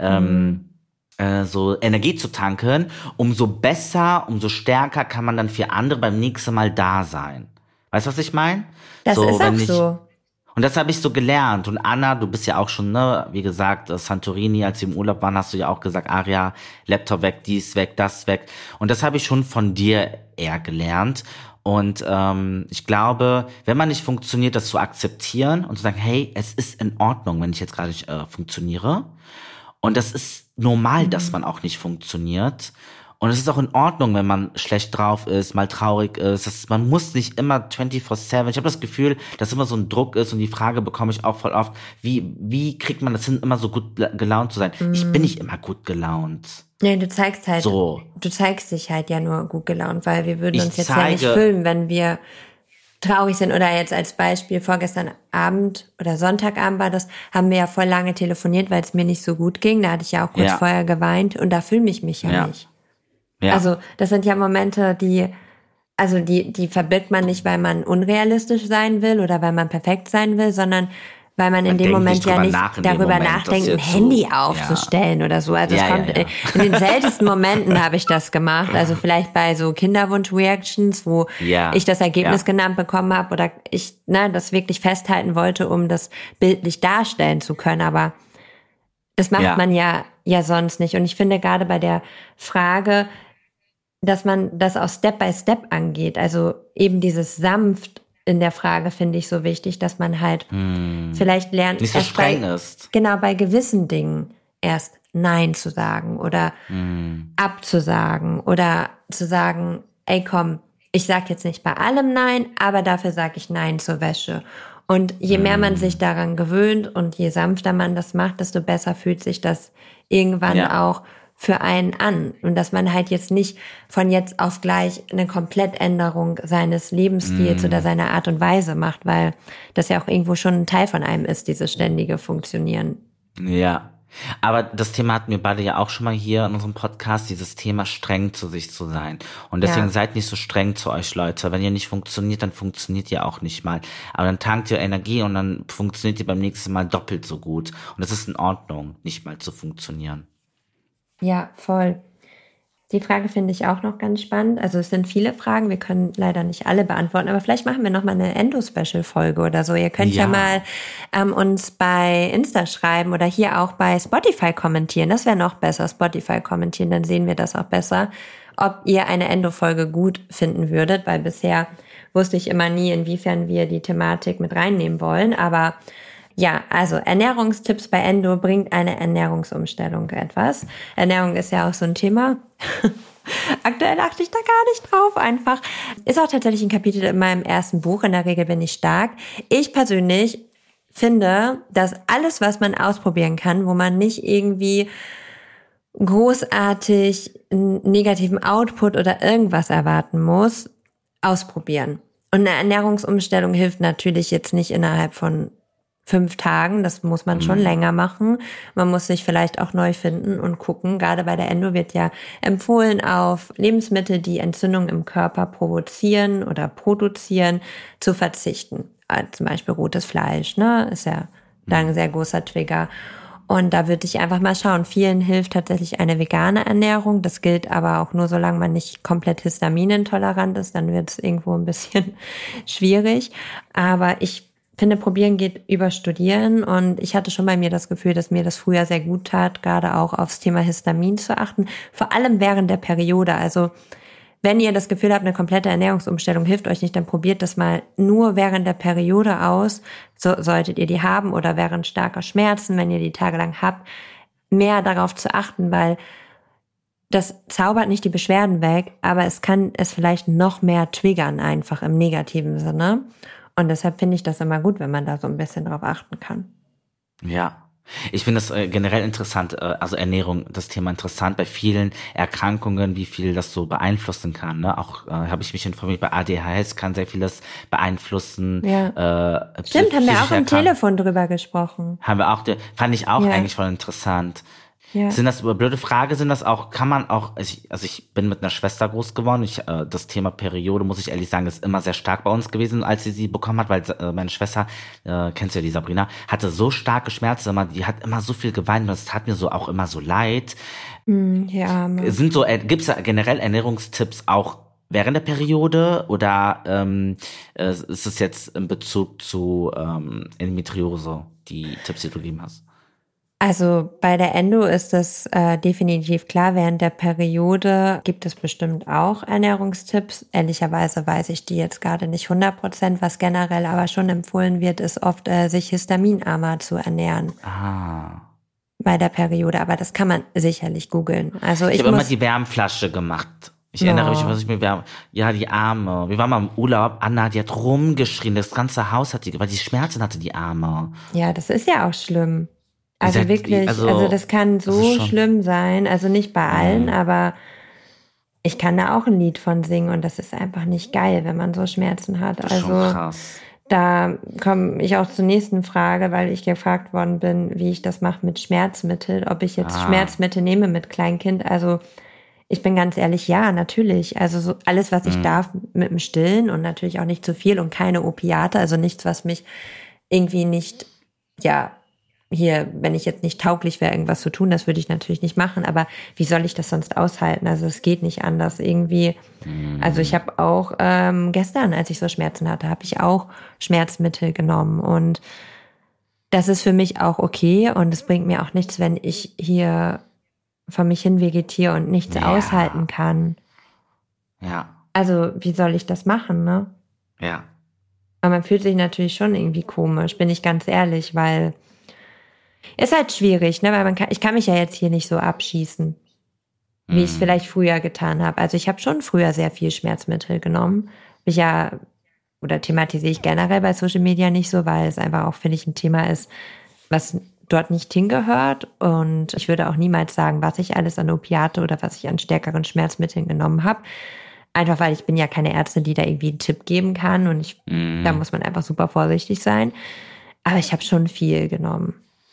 so Energie zu tanken, umso besser, umso stärker kann man dann für andere beim nächsten Mal da sein. Weißt du, was ich meine? Das so, ist auch so. Und das habe ich so gelernt. Und Anna, du bist ja auch schon, ne, wie gesagt, Santorini, als wir im Urlaub waren, hast du ja auch gesagt, Aria, Laptop weg, dies weg, das weg. Und das habe ich schon von dir eher gelernt. Und ich glaube, wenn man nicht funktioniert, das zu akzeptieren und zu sagen, hey, es ist in Ordnung, wenn ich jetzt gerade nicht funktioniere. Und das ist normal, dass man auch nicht funktioniert. Und es ist auch in Ordnung, wenn man schlecht drauf ist, mal traurig ist. Man muss nicht immer 24/7. Ich habe das Gefühl, dass immer so ein Druck ist und die Frage bekomme ich auch voll oft, wie kriegt man das hin, immer so gut gelaunt zu sein? Ich bin nicht immer gut gelaunt. Nee, du zeigst dich halt ja nur gut gelaunt, weil wir würden uns jetzt ja nicht filmen, wenn wir traurig sind. Oder jetzt als Beispiel, vorgestern Abend oder Sonntagabend war das, haben wir ja voll lange telefoniert, weil es mir nicht so gut ging. Da hatte ich ja auch kurz vorher geweint und da filme ich mich ja nicht. Ja. Also das sind ja Momente, die verbirgt man nicht, weil man unrealistisch sein will oder weil man perfekt sein will, sondern weil man in dem Moment ja nicht darüber nachdenkt, ein Handy aufzustellen oder so. Also es kommt in den seltensten Momenten habe ich das gemacht. Also vielleicht bei so Kinderwunsch-Reactions, wo ich das Ergebnis genannt bekommen habe oder ich das wirklich festhalten wollte, um das bildlich darstellen zu können. Aber das macht man ja sonst nicht. Und ich finde gerade bei der Frage, dass man das auch Step by Step angeht, also eben dieses sanft in der Frage finde ich so wichtig, dass man halt vielleicht lernt, nicht so streng ist. Genau, bei gewissen Dingen erst Nein zu sagen oder abzusagen oder zu sagen, ey komm, ich sag jetzt nicht bei allem Nein, aber dafür sage ich Nein zur Wäsche. Und je mehr man sich daran gewöhnt und je sanfter man das macht, desto besser fühlt sich das irgendwann auch für einen an. Und dass man halt jetzt nicht von jetzt auf gleich eine Komplettänderung seines Lebensstils oder seiner Art und Weise macht, weil das ja auch irgendwo schon ein Teil von einem ist, dieses ständige Funktionieren. Ja. Aber das Thema hatten wir beide ja auch schon mal hier in unserem Podcast, dieses Thema streng zu sich zu sein. Und deswegen seid nicht so streng zu euch, Leute. Wenn ihr nicht funktioniert, dann funktioniert ihr auch nicht mal. Aber dann tankt ihr Energie und dann funktioniert ihr beim nächsten Mal doppelt so gut. Und es ist in Ordnung, nicht mal zu funktionieren. Ja, voll. Die Frage finde ich auch noch ganz spannend. Also es sind viele Fragen, wir können leider nicht alle beantworten, aber vielleicht machen wir noch mal eine Endo-Special-Folge oder so. Ihr könnt ja mal uns bei Insta schreiben oder hier auch bei Spotify kommentieren. Das wäre noch besser, Spotify kommentieren, dann sehen wir das auch besser, ob ihr eine Endo-Folge gut finden würdet, weil bisher wusste ich immer nie, inwiefern wir die Thematik mit reinnehmen wollen, aber ja, also Ernährungstipps bei Endo bringt eine Ernährungsumstellung etwas. Ernährung ist ja auch so ein Thema. Aktuell achte ich da gar nicht drauf einfach. Ist auch tatsächlich ein Kapitel in meinem ersten Buch, In der Regel bin ich stark. Ich persönlich finde, dass alles, was man ausprobieren kann, wo man nicht irgendwie großartig einen negativen Output oder irgendwas erwarten muss, ausprobieren. Und eine Ernährungsumstellung hilft natürlich jetzt nicht innerhalb von 5 Tagen, das muss man schon länger machen. Man muss sich vielleicht auch neu finden und gucken. Gerade bei der Endo wird ja empfohlen, auf Lebensmittel, die Entzündungen im Körper provozieren oder produzieren, zu verzichten. Also zum Beispiel rotes Fleisch, ne, ist ja dann ein sehr großer Trigger. Und da würde ich einfach mal schauen. Vielen hilft tatsächlich eine vegane Ernährung. Das gilt aber auch nur, solange man nicht komplett histaminintolerant ist. Dann wird es irgendwo ein bisschen schwierig. Aber ich finde, probieren geht über Studieren und ich hatte schon bei mir das Gefühl, dass mir das früher sehr gut tat, gerade auch aufs Thema Histamin zu achten, vor allem während der Periode. Also wenn ihr das Gefühl habt, eine komplette Ernährungsumstellung hilft euch nicht, dann probiert das mal nur während der Periode aus, so solltet ihr die haben, oder während starker Schmerzen, wenn ihr die tagelang habt, mehr darauf zu achten, weil das zaubert nicht die Beschwerden weg, aber es kann es vielleicht noch mehr triggern, einfach im negativen Sinne. Und deshalb finde ich das immer gut, wenn man da so ein bisschen drauf achten kann. Ja, ich finde das generell interessant, also Ernährung, das Thema interessant bei vielen Erkrankungen, wie viel das so beeinflussen kann. Ne? Auch habe ich mich informiert, bei ADHS kann sehr vieles beeinflussen. Ja. Stimmt, haben wir auch am Telefon drüber gesprochen. Haben wir auch, fand ich auch eigentlich voll interessant. Ja. Sind das, blöde Frage, sind das auch, kann man auch, also ich bin mit einer Schwester groß geworden, das Thema Periode, muss ich ehrlich sagen, ist immer sehr stark bei uns gewesen, als sie bekommen hat, weil meine Schwester, kennst du ja die Sabrina, hatte so starke Schmerzen, die hat immer so viel geweint und das tat mir so auch immer so leid. Ja. Gibt's da generell Ernährungstipps auch während der Periode oder ist es jetzt in Bezug zu Endometriose, die Tipps, die du gegeben hast? Also bei der Endo ist das definitiv klar. Während der Periode gibt es bestimmt auch Ernährungstipps. Ehrlicherweise weiß ich die jetzt gerade nicht 100%. Was generell aber schon empfohlen wird, ist oft, sich histaminarmer zu ernähren. Bei der Periode. Aber das kann man sicherlich googeln. Also ich habe immer die Wärmflasche gemacht. Ich erinnere mich, was ich mir die Arme. Wir waren mal im Urlaub. Anna, die hat rumgeschrien. Das ganze Haus weil die Schmerzen hatte, die Arme. Ja, das ist ja auch schlimm. Also wirklich, also das kann so schlimm sein, also nicht bei allen, aber ich kann da auch ein Lied von singen und das ist einfach nicht geil, wenn man so Schmerzen hat. Das ist schon krass. Da komme ich auch zur nächsten Frage, weil ich gefragt worden bin, wie ich das mache mit Schmerzmittel, ob ich jetzt Schmerzmittel nehme mit Kleinkind. Also ich bin ganz ehrlich, ja, natürlich. Also so alles, was ich darf mit dem Stillen und natürlich auch nicht zu viel und keine Opiate, also nichts, was mich irgendwie nicht, hier, wenn ich jetzt nicht tauglich wäre, irgendwas zu tun, das würde ich natürlich nicht machen, aber wie soll ich das sonst aushalten? Also es geht nicht anders irgendwie. Also ich habe auch gestern, als ich so Schmerzen hatte, habe ich auch Schmerzmittel genommen und das ist für mich auch okay und es bringt mir auch nichts, wenn ich hier vor mich hin vegetiere und nichts aushalten kann. Ja. Also wie soll ich das machen, ne? Ja. Aber man fühlt sich natürlich schon irgendwie komisch, bin ich ganz ehrlich, weil ist halt schwierig, ne, weil ich kann mich ja jetzt hier nicht so abschießen, wie ich es vielleicht früher getan habe. Also ich habe schon früher sehr viel Schmerzmittel genommen. Ich ja oder thematisiere ich generell bei Social Media nicht so, weil es einfach auch, finde ich, ein Thema ist, was dort nicht hingehört. Und ich würde auch niemals sagen, was ich alles an Opiate oder was ich an stärkeren Schmerzmitteln genommen habe. Einfach weil ich bin ja keine Ärztin, die da irgendwie einen Tipp geben kann. Und da muss man einfach super vorsichtig sein. Aber ich habe schon viel genommen.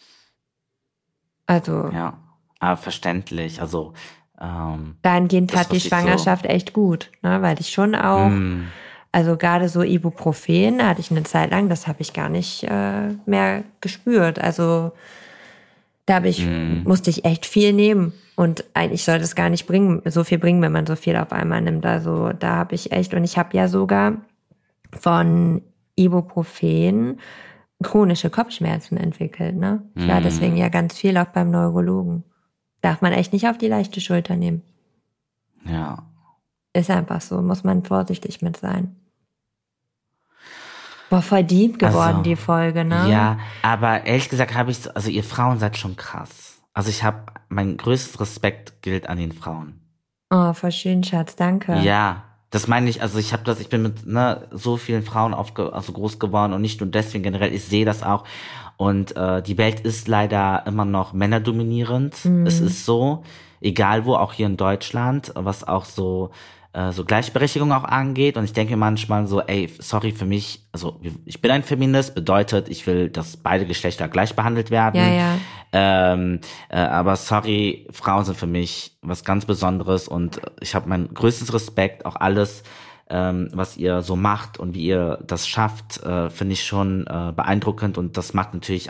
Also. Ja, aber verständlich. Also dahingehend tat die Schwangerschaft echt gut, ne? Weil ich schon auch, also gerade so Ibuprofen hatte ich eine Zeit lang, das habe ich gar nicht mehr gespürt. Also da musste ich echt viel nehmen. Und eigentlich sollte es gar nicht so viel bringen, wenn man so viel auf einmal nimmt. Also da habe ich echt, und ich habe ja sogar von Ibuprofen chronische Kopfschmerzen entwickelt, ne? Ich war deswegen ja ganz viel auch beim Neurologen. Darf man echt nicht auf die leichte Schulter nehmen. Ja. Ist einfach so, muss man vorsichtig mit sein. Boah, voll deep geworden, die Folge, ne? Ja, aber ehrlich gesagt also ihr Frauen seid schon krass. Also mein größtes Respekt gilt an den Frauen. Oh, voll schön, Schatz, danke. Ja, das meine ich, also ich bin mit so vielen Frauen also groß geworden und nicht nur deswegen generell, ich sehe das auch. Und die Welt ist leider immer noch männerdominierend. Es ist so, egal wo, auch hier in Deutschland, was auch so Gleichberechtigung auch angeht. Und ich denke manchmal so, ey, sorry für mich, also ich bin ein Feminist, bedeutet, ich will, dass beide Geschlechter gleich behandelt werden. Ja. Aber sorry, Frauen sind für mich was ganz Besonderes und ich habe mein größtes Respekt, auch alles, was ihr so macht und wie ihr das schafft, finde ich schon beeindruckend und das macht natürlich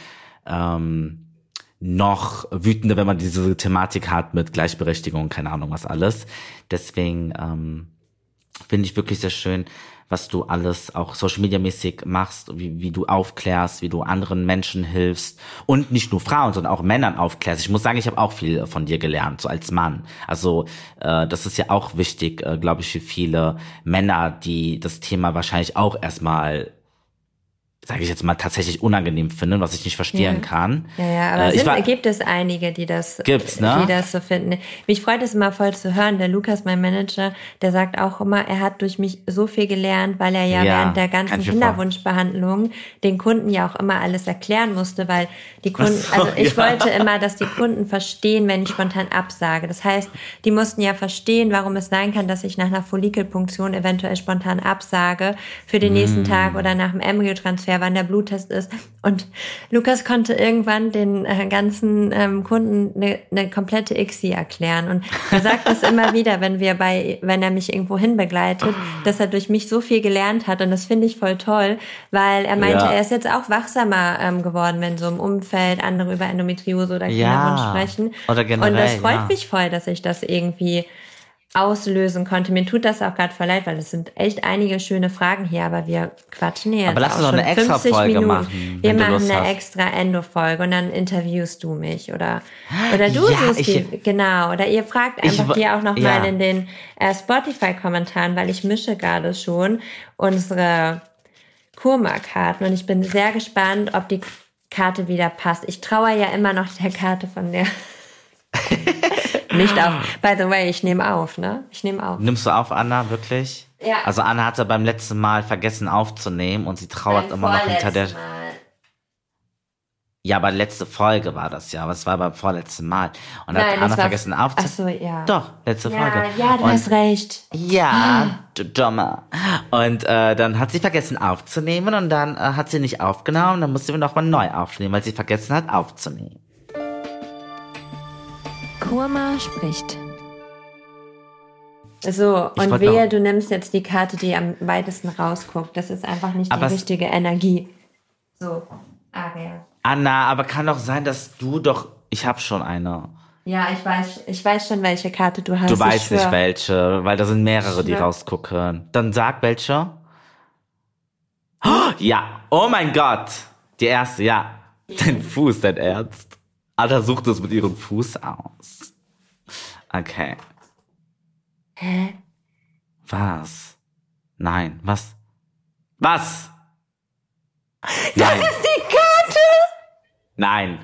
noch wütender, wenn man diese Thematik hat mit Gleichberechtigung, keine Ahnung was alles. Deswegen finde ich wirklich sehr schön, was du alles auch Social Media mäßig machst, wie du aufklärst, wie du anderen Menschen hilfst und nicht nur Frauen, sondern auch Männern aufklärst. Ich muss sagen, ich habe auch viel von dir gelernt, so als Mann. Also das ist ja auch wichtig, glaube ich, für viele Männer, die das Thema wahrscheinlich auch erstmal, sage ich jetzt mal, tatsächlich unangenehm finden, was ich nicht verstehen kann. Ja, aber gibt es einige, die das so finden. Mich freut es immer voll zu hören. Der Lukas, mein Manager, der sagt auch immer, er hat durch mich so viel gelernt, weil er während der ganzen Kinderwunschbehandlung den Kunden ja auch immer alles erklären musste, weil die Kunden, ich wollte immer, dass die Kunden verstehen, wenn ich spontan absage. Das heißt, die mussten ja verstehen, warum es sein kann, dass ich nach einer Follikelpunktion eventuell spontan absage für den nächsten Tag oder nach dem Embryotransfer, wann der Bluttest ist. Und Lukas konnte irgendwann den ganzen Kunden eine komplette ICSI erklären. Und er sagt das immer wieder, wenn er mich irgendwo hin begleitet, dass er durch mich so viel gelernt hat. Und das finde ich voll toll, weil er meinte, er ist jetzt auch wachsamer geworden, wenn so im Umfeld andere über Endometriose oder Kinderwunsch sprechen. Oder generell, und das freut mich voll, dass ich das irgendwie auslösen konnte. Mir tut das auch gerade voll leid, weil es sind echt einige schöne Fragen hier, aber wir quatschen hier aber jetzt lass uns noch eine extra Folge machen. Wir machen eine extra Endo-Folge und dann interviewst du mich oder du suchst die, genau, oder ihr fragt einfach die auch noch mal in den Spotify-Kommentaren, weil ich mische gerade schon unsere Kurma-Karten und ich bin sehr gespannt, ob die Karte wieder passt. Ich traue ja immer noch der Karte von der nicht auf. By the way, ich nehme auf, ne? Ich nehme auf. Nimmst du auf, Anna, wirklich? Ja. Also Anna hatte beim letzten Mal vergessen aufzunehmen und sie trauert immer noch hinter der... Mal. Ja, aber letzte Folge war das ja, aber es war beim vorletzten Mal. Und dann hat Anna vergessen aufzunehmen. Ach so, ja. Doch, letzte Folge. Ja, du hast recht. Ja, du Dummer. Und dann hat sie vergessen aufzunehmen und dann hat sie nicht aufgenommen, dann musste sie nochmal neu aufnehmen, weil sie vergessen hat aufzunehmen. Kurma spricht. So, und wehe, du nimmst jetzt die Karte, die am weitesten rausguckt. Das ist einfach nicht die richtige Energie. So, Aria. Anna, aber kann doch sein, dass du doch... Ich habe schon eine. Ja, ich weiß schon, welche Karte du hast. Du weißt nicht welche, weil da sind mehrere, die rausgucken. Dann sag welche. Oh, ja, oh mein Gott. Die erste, ja. Dein Fuß, dein Ernst. Alter, sucht es mit ihrem Fuß aus. Okay. Hä? Was? Nein, was? Was? Das ist die Karte! Nein.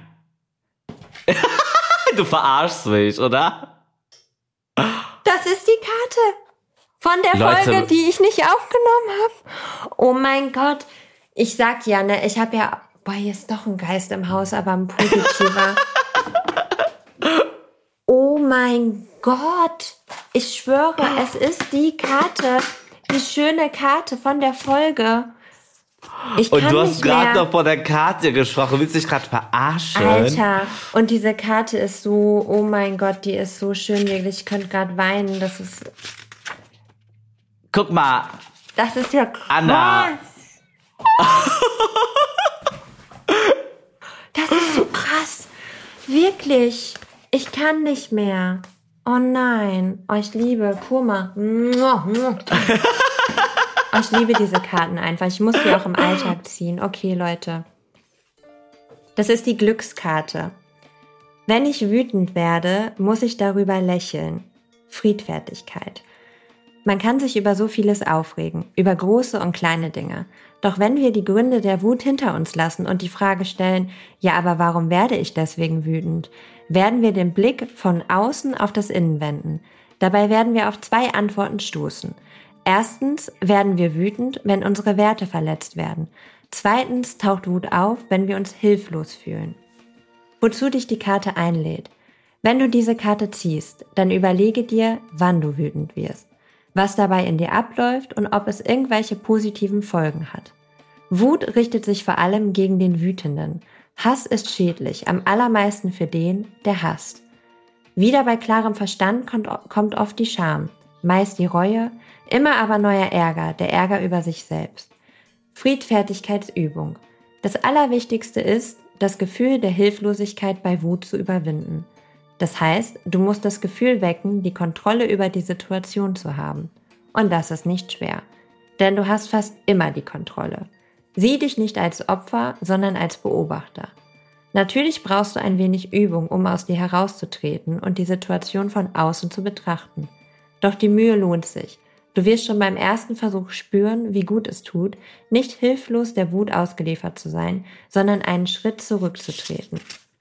Du verarschst mich, oder? Das ist die Karte. Von der Folge, die ich nicht aufgenommen habe. Oh mein Gott. Ich sag ja, ne, ich habe ja, hier ist doch ein Geist im Haus, aber ein positiver. Oh mein Gott. Ich schwöre, es ist die Karte, die schöne Karte von der Folge. Und du hast gerade noch von der Karte gesprochen. Willst du dich gerade verarschen? Alter, und diese Karte ist so, oh mein Gott, die ist so schön, wirklich. Ich könnte gerade weinen, das ist... Guck mal. Das ist ja krass. Anna. Das ist so krass. Wirklich. Ich kann nicht mehr. Oh nein. Oh, ich liebe Puma. Ich liebe diese Karten einfach. Ich muss die auch im Alltag ziehen. Okay, Leute. Das ist die Glückskarte. Wenn ich wütend werde, muss ich darüber lächeln. Friedfertigkeit. Man kann sich über so vieles aufregen, über große und kleine Dinge. Doch wenn wir die Gründe der Wut hinter uns lassen und die Frage stellen, ja, aber warum werde ich deswegen wütend, werden wir den Blick von außen auf das Innen wenden. Dabei werden wir auf 2 Antworten stoßen. Erstens werden wir wütend, wenn unsere Werte verletzt werden. Zweitens taucht Wut auf, wenn wir uns hilflos fühlen. Wozu dich die Karte einlädt. Wenn du diese Karte ziehst, dann überlege dir, wann du wütend wirst, was dabei in dir abläuft und ob es irgendwelche positiven Folgen hat. Wut richtet sich vor allem gegen den Wütenden. Hass ist schädlich, am allermeisten für den, der hasst. Wieder bei klarem Verstand kommt oft die Scham, meist die Reue, immer aber neuer Ärger, der Ärger über sich selbst. Friedfertigkeitsübung. Das Allerwichtigste ist, das Gefühl der Hilflosigkeit bei Wut zu überwinden. Das heißt, du musst das Gefühl wecken, die Kontrolle über die Situation zu haben. Und das ist nicht schwer, denn du hast fast immer die Kontrolle. Sieh dich nicht als Opfer, sondern als Beobachter. Natürlich brauchst du ein wenig Übung, um aus dir herauszutreten und die Situation von außen zu betrachten. Doch die Mühe lohnt sich. Du wirst schon beim ersten Versuch spüren, wie gut es tut, nicht hilflos der Wut ausgeliefert zu sein, sondern einen Schritt zurückzutreten.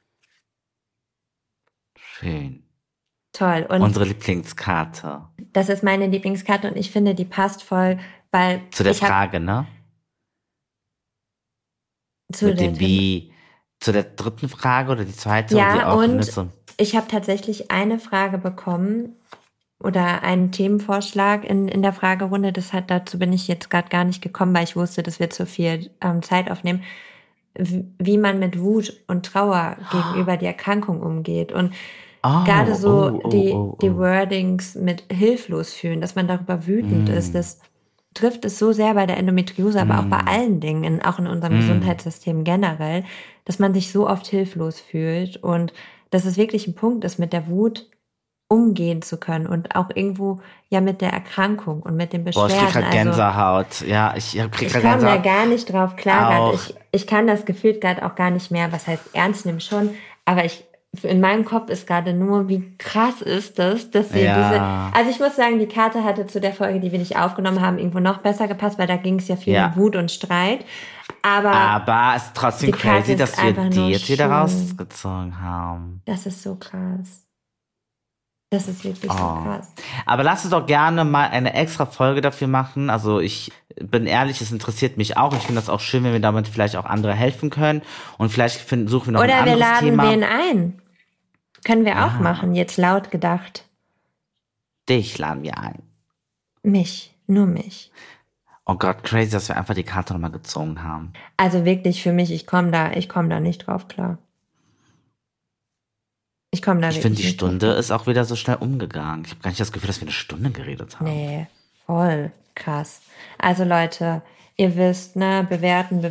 Schön. Toll. Und unsere Lieblingskarte. Das ist meine Lieblingskarte und ich finde, die passt voll, weil... Zu der Frage, ne? Zu der dritten Frage oder die zweite? Ja, die auch und so. Ich habe tatsächlich eine Frage bekommen oder einen Themenvorschlag in der Fragerunde. Dazu bin ich jetzt gerade gar nicht gekommen, weil ich wusste, dass wir zu viel Zeit aufnehmen, wie man mit Wut und Trauer gegenüber der Erkrankung umgeht. Und gerade so die Wordings mit hilflos fühlen, dass man darüber wütend ist, das trifft es so sehr bei der Endometriose, aber auch bei allen Dingen, auch in unserem Gesundheitssystem generell, dass man sich so oft hilflos fühlt und dass es wirklich ein Punkt ist, mit der Wut umgehen zu können und auch irgendwo ja mit der Erkrankung und mit den Beschwerden. Boah, ich krieg grad Gänsehaut. Ja, ich krieg grad Gänsehaut. Ich komme da gar nicht drauf klar. Ich kann das Gefühl gerade auch gar nicht mehr, was heißt ernst nehmen schon, aber in meinem Kopf ist gerade nur, wie krass ist das, dass wir also ich muss sagen, die Karte hatte zu der Folge, die wir nicht aufgenommen haben, irgendwo noch besser gepasst, weil da ging es ja viel um Wut und Streit. Aber es ist trotzdem crazy, dass wir die jetzt wieder rausgezogen haben. Das ist so krass. Das ist wirklich so krass. Aber lass uns doch gerne mal eine extra Folge dafür machen. Also ich bin ehrlich, es interessiert mich auch. Ich finde das auch schön, wenn wir damit vielleicht auch andere helfen können. Und vielleicht suchen wir noch ein anderes Thema. Oder wir laden wen ein. Können wir auch machen, jetzt laut gedacht. Dich laden wir ein. Mich, nur mich. Oh Gott, crazy, dass wir einfach die Karte nochmal gezogen haben. Also wirklich für mich, ich komm da nicht drauf klar. Ich finde, die Stunde ist auch wieder so schnell umgegangen. Ich habe gar nicht das Gefühl, dass wir eine Stunde geredet haben. Nee, voll krass. Also Leute, ihr wisst, ne, bewerten.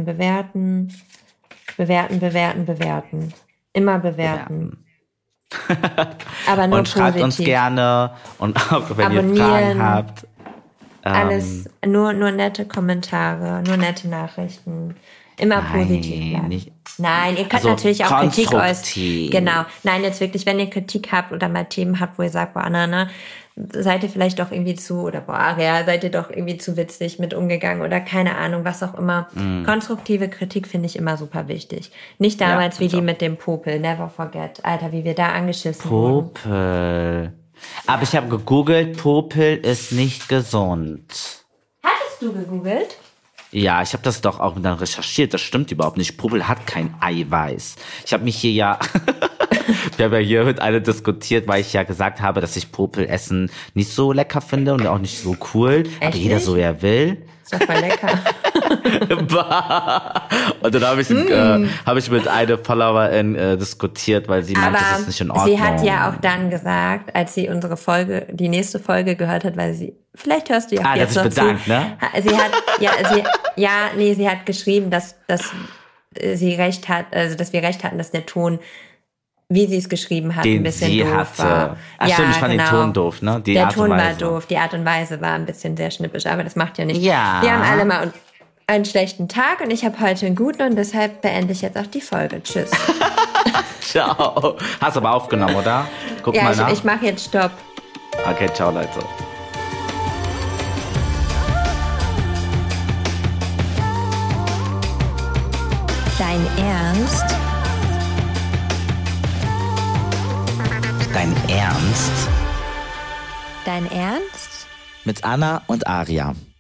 Immer bewerten. Aber nur und schreibt positiv. Uns gerne und auch wenn ihr Fragen habt. Alles, nur nette Kommentare, nur nette Nachrichten. Immer positiv bleiben. Nein, ihr könnt natürlich auch Kritik äußern. Genau. Nein, jetzt wirklich, wenn ihr Kritik habt oder mal Themen habt, wo ihr sagt, boah, Anna, seid ihr vielleicht doch irgendwie seid ihr doch irgendwie zu witzig mit umgegangen oder keine Ahnung, was auch immer. Konstruktive Kritik finde ich immer super wichtig. Nicht damals wie die mit dem Popel, never forget. Alter, wie wir da angeschissen wurden. Popel. Aber ich habe gegoogelt, Popel ist nicht gesund. Hattest du gegoogelt? Ja, ich habe das doch auch dann recherchiert. Das stimmt überhaupt nicht. Popel hat kein Eiweiß. Ich habe mich hier ja... Wir haben ja hier mit einer diskutiert, weil ich ja gesagt habe, dass ich Popel essen nicht so lecker finde und auch nicht so cool. Echt aber jeder nicht? so, er will. Ist doch voll lecker. Und dann habe ich mit einer Followerin diskutiert, weil sie meinte, das ist nicht in Ordnung. Sie hat ja auch dann gesagt, als sie die nächste Folge gehört hat, weil sie, vielleicht hörst du ja auch jetzt noch bedankt, zu. Ne? Sie hat geschrieben, dass sie recht hat, also dass wir recht hatten, dass der Ton, wie sie es geschrieben hat, ein bisschen doof war. Ach stimmt, ich fand den Ton doof, ne? Der Ton war doof, die Art und Weise war ein bisschen sehr schnippisch, aber das macht ja nichts. Ja. Wir haben alle mal einen schlechten Tag und ich habe heute einen guten und deshalb beende ich jetzt auch die Folge. Tschüss. Ciao. Hast aber aufgenommen, oder? Guck mal nach. Ich mache jetzt Stopp. Okay, ciao, Leute. Dein Ernst? Dein Ernst? Dein Ernst? Mit Anna und Aria.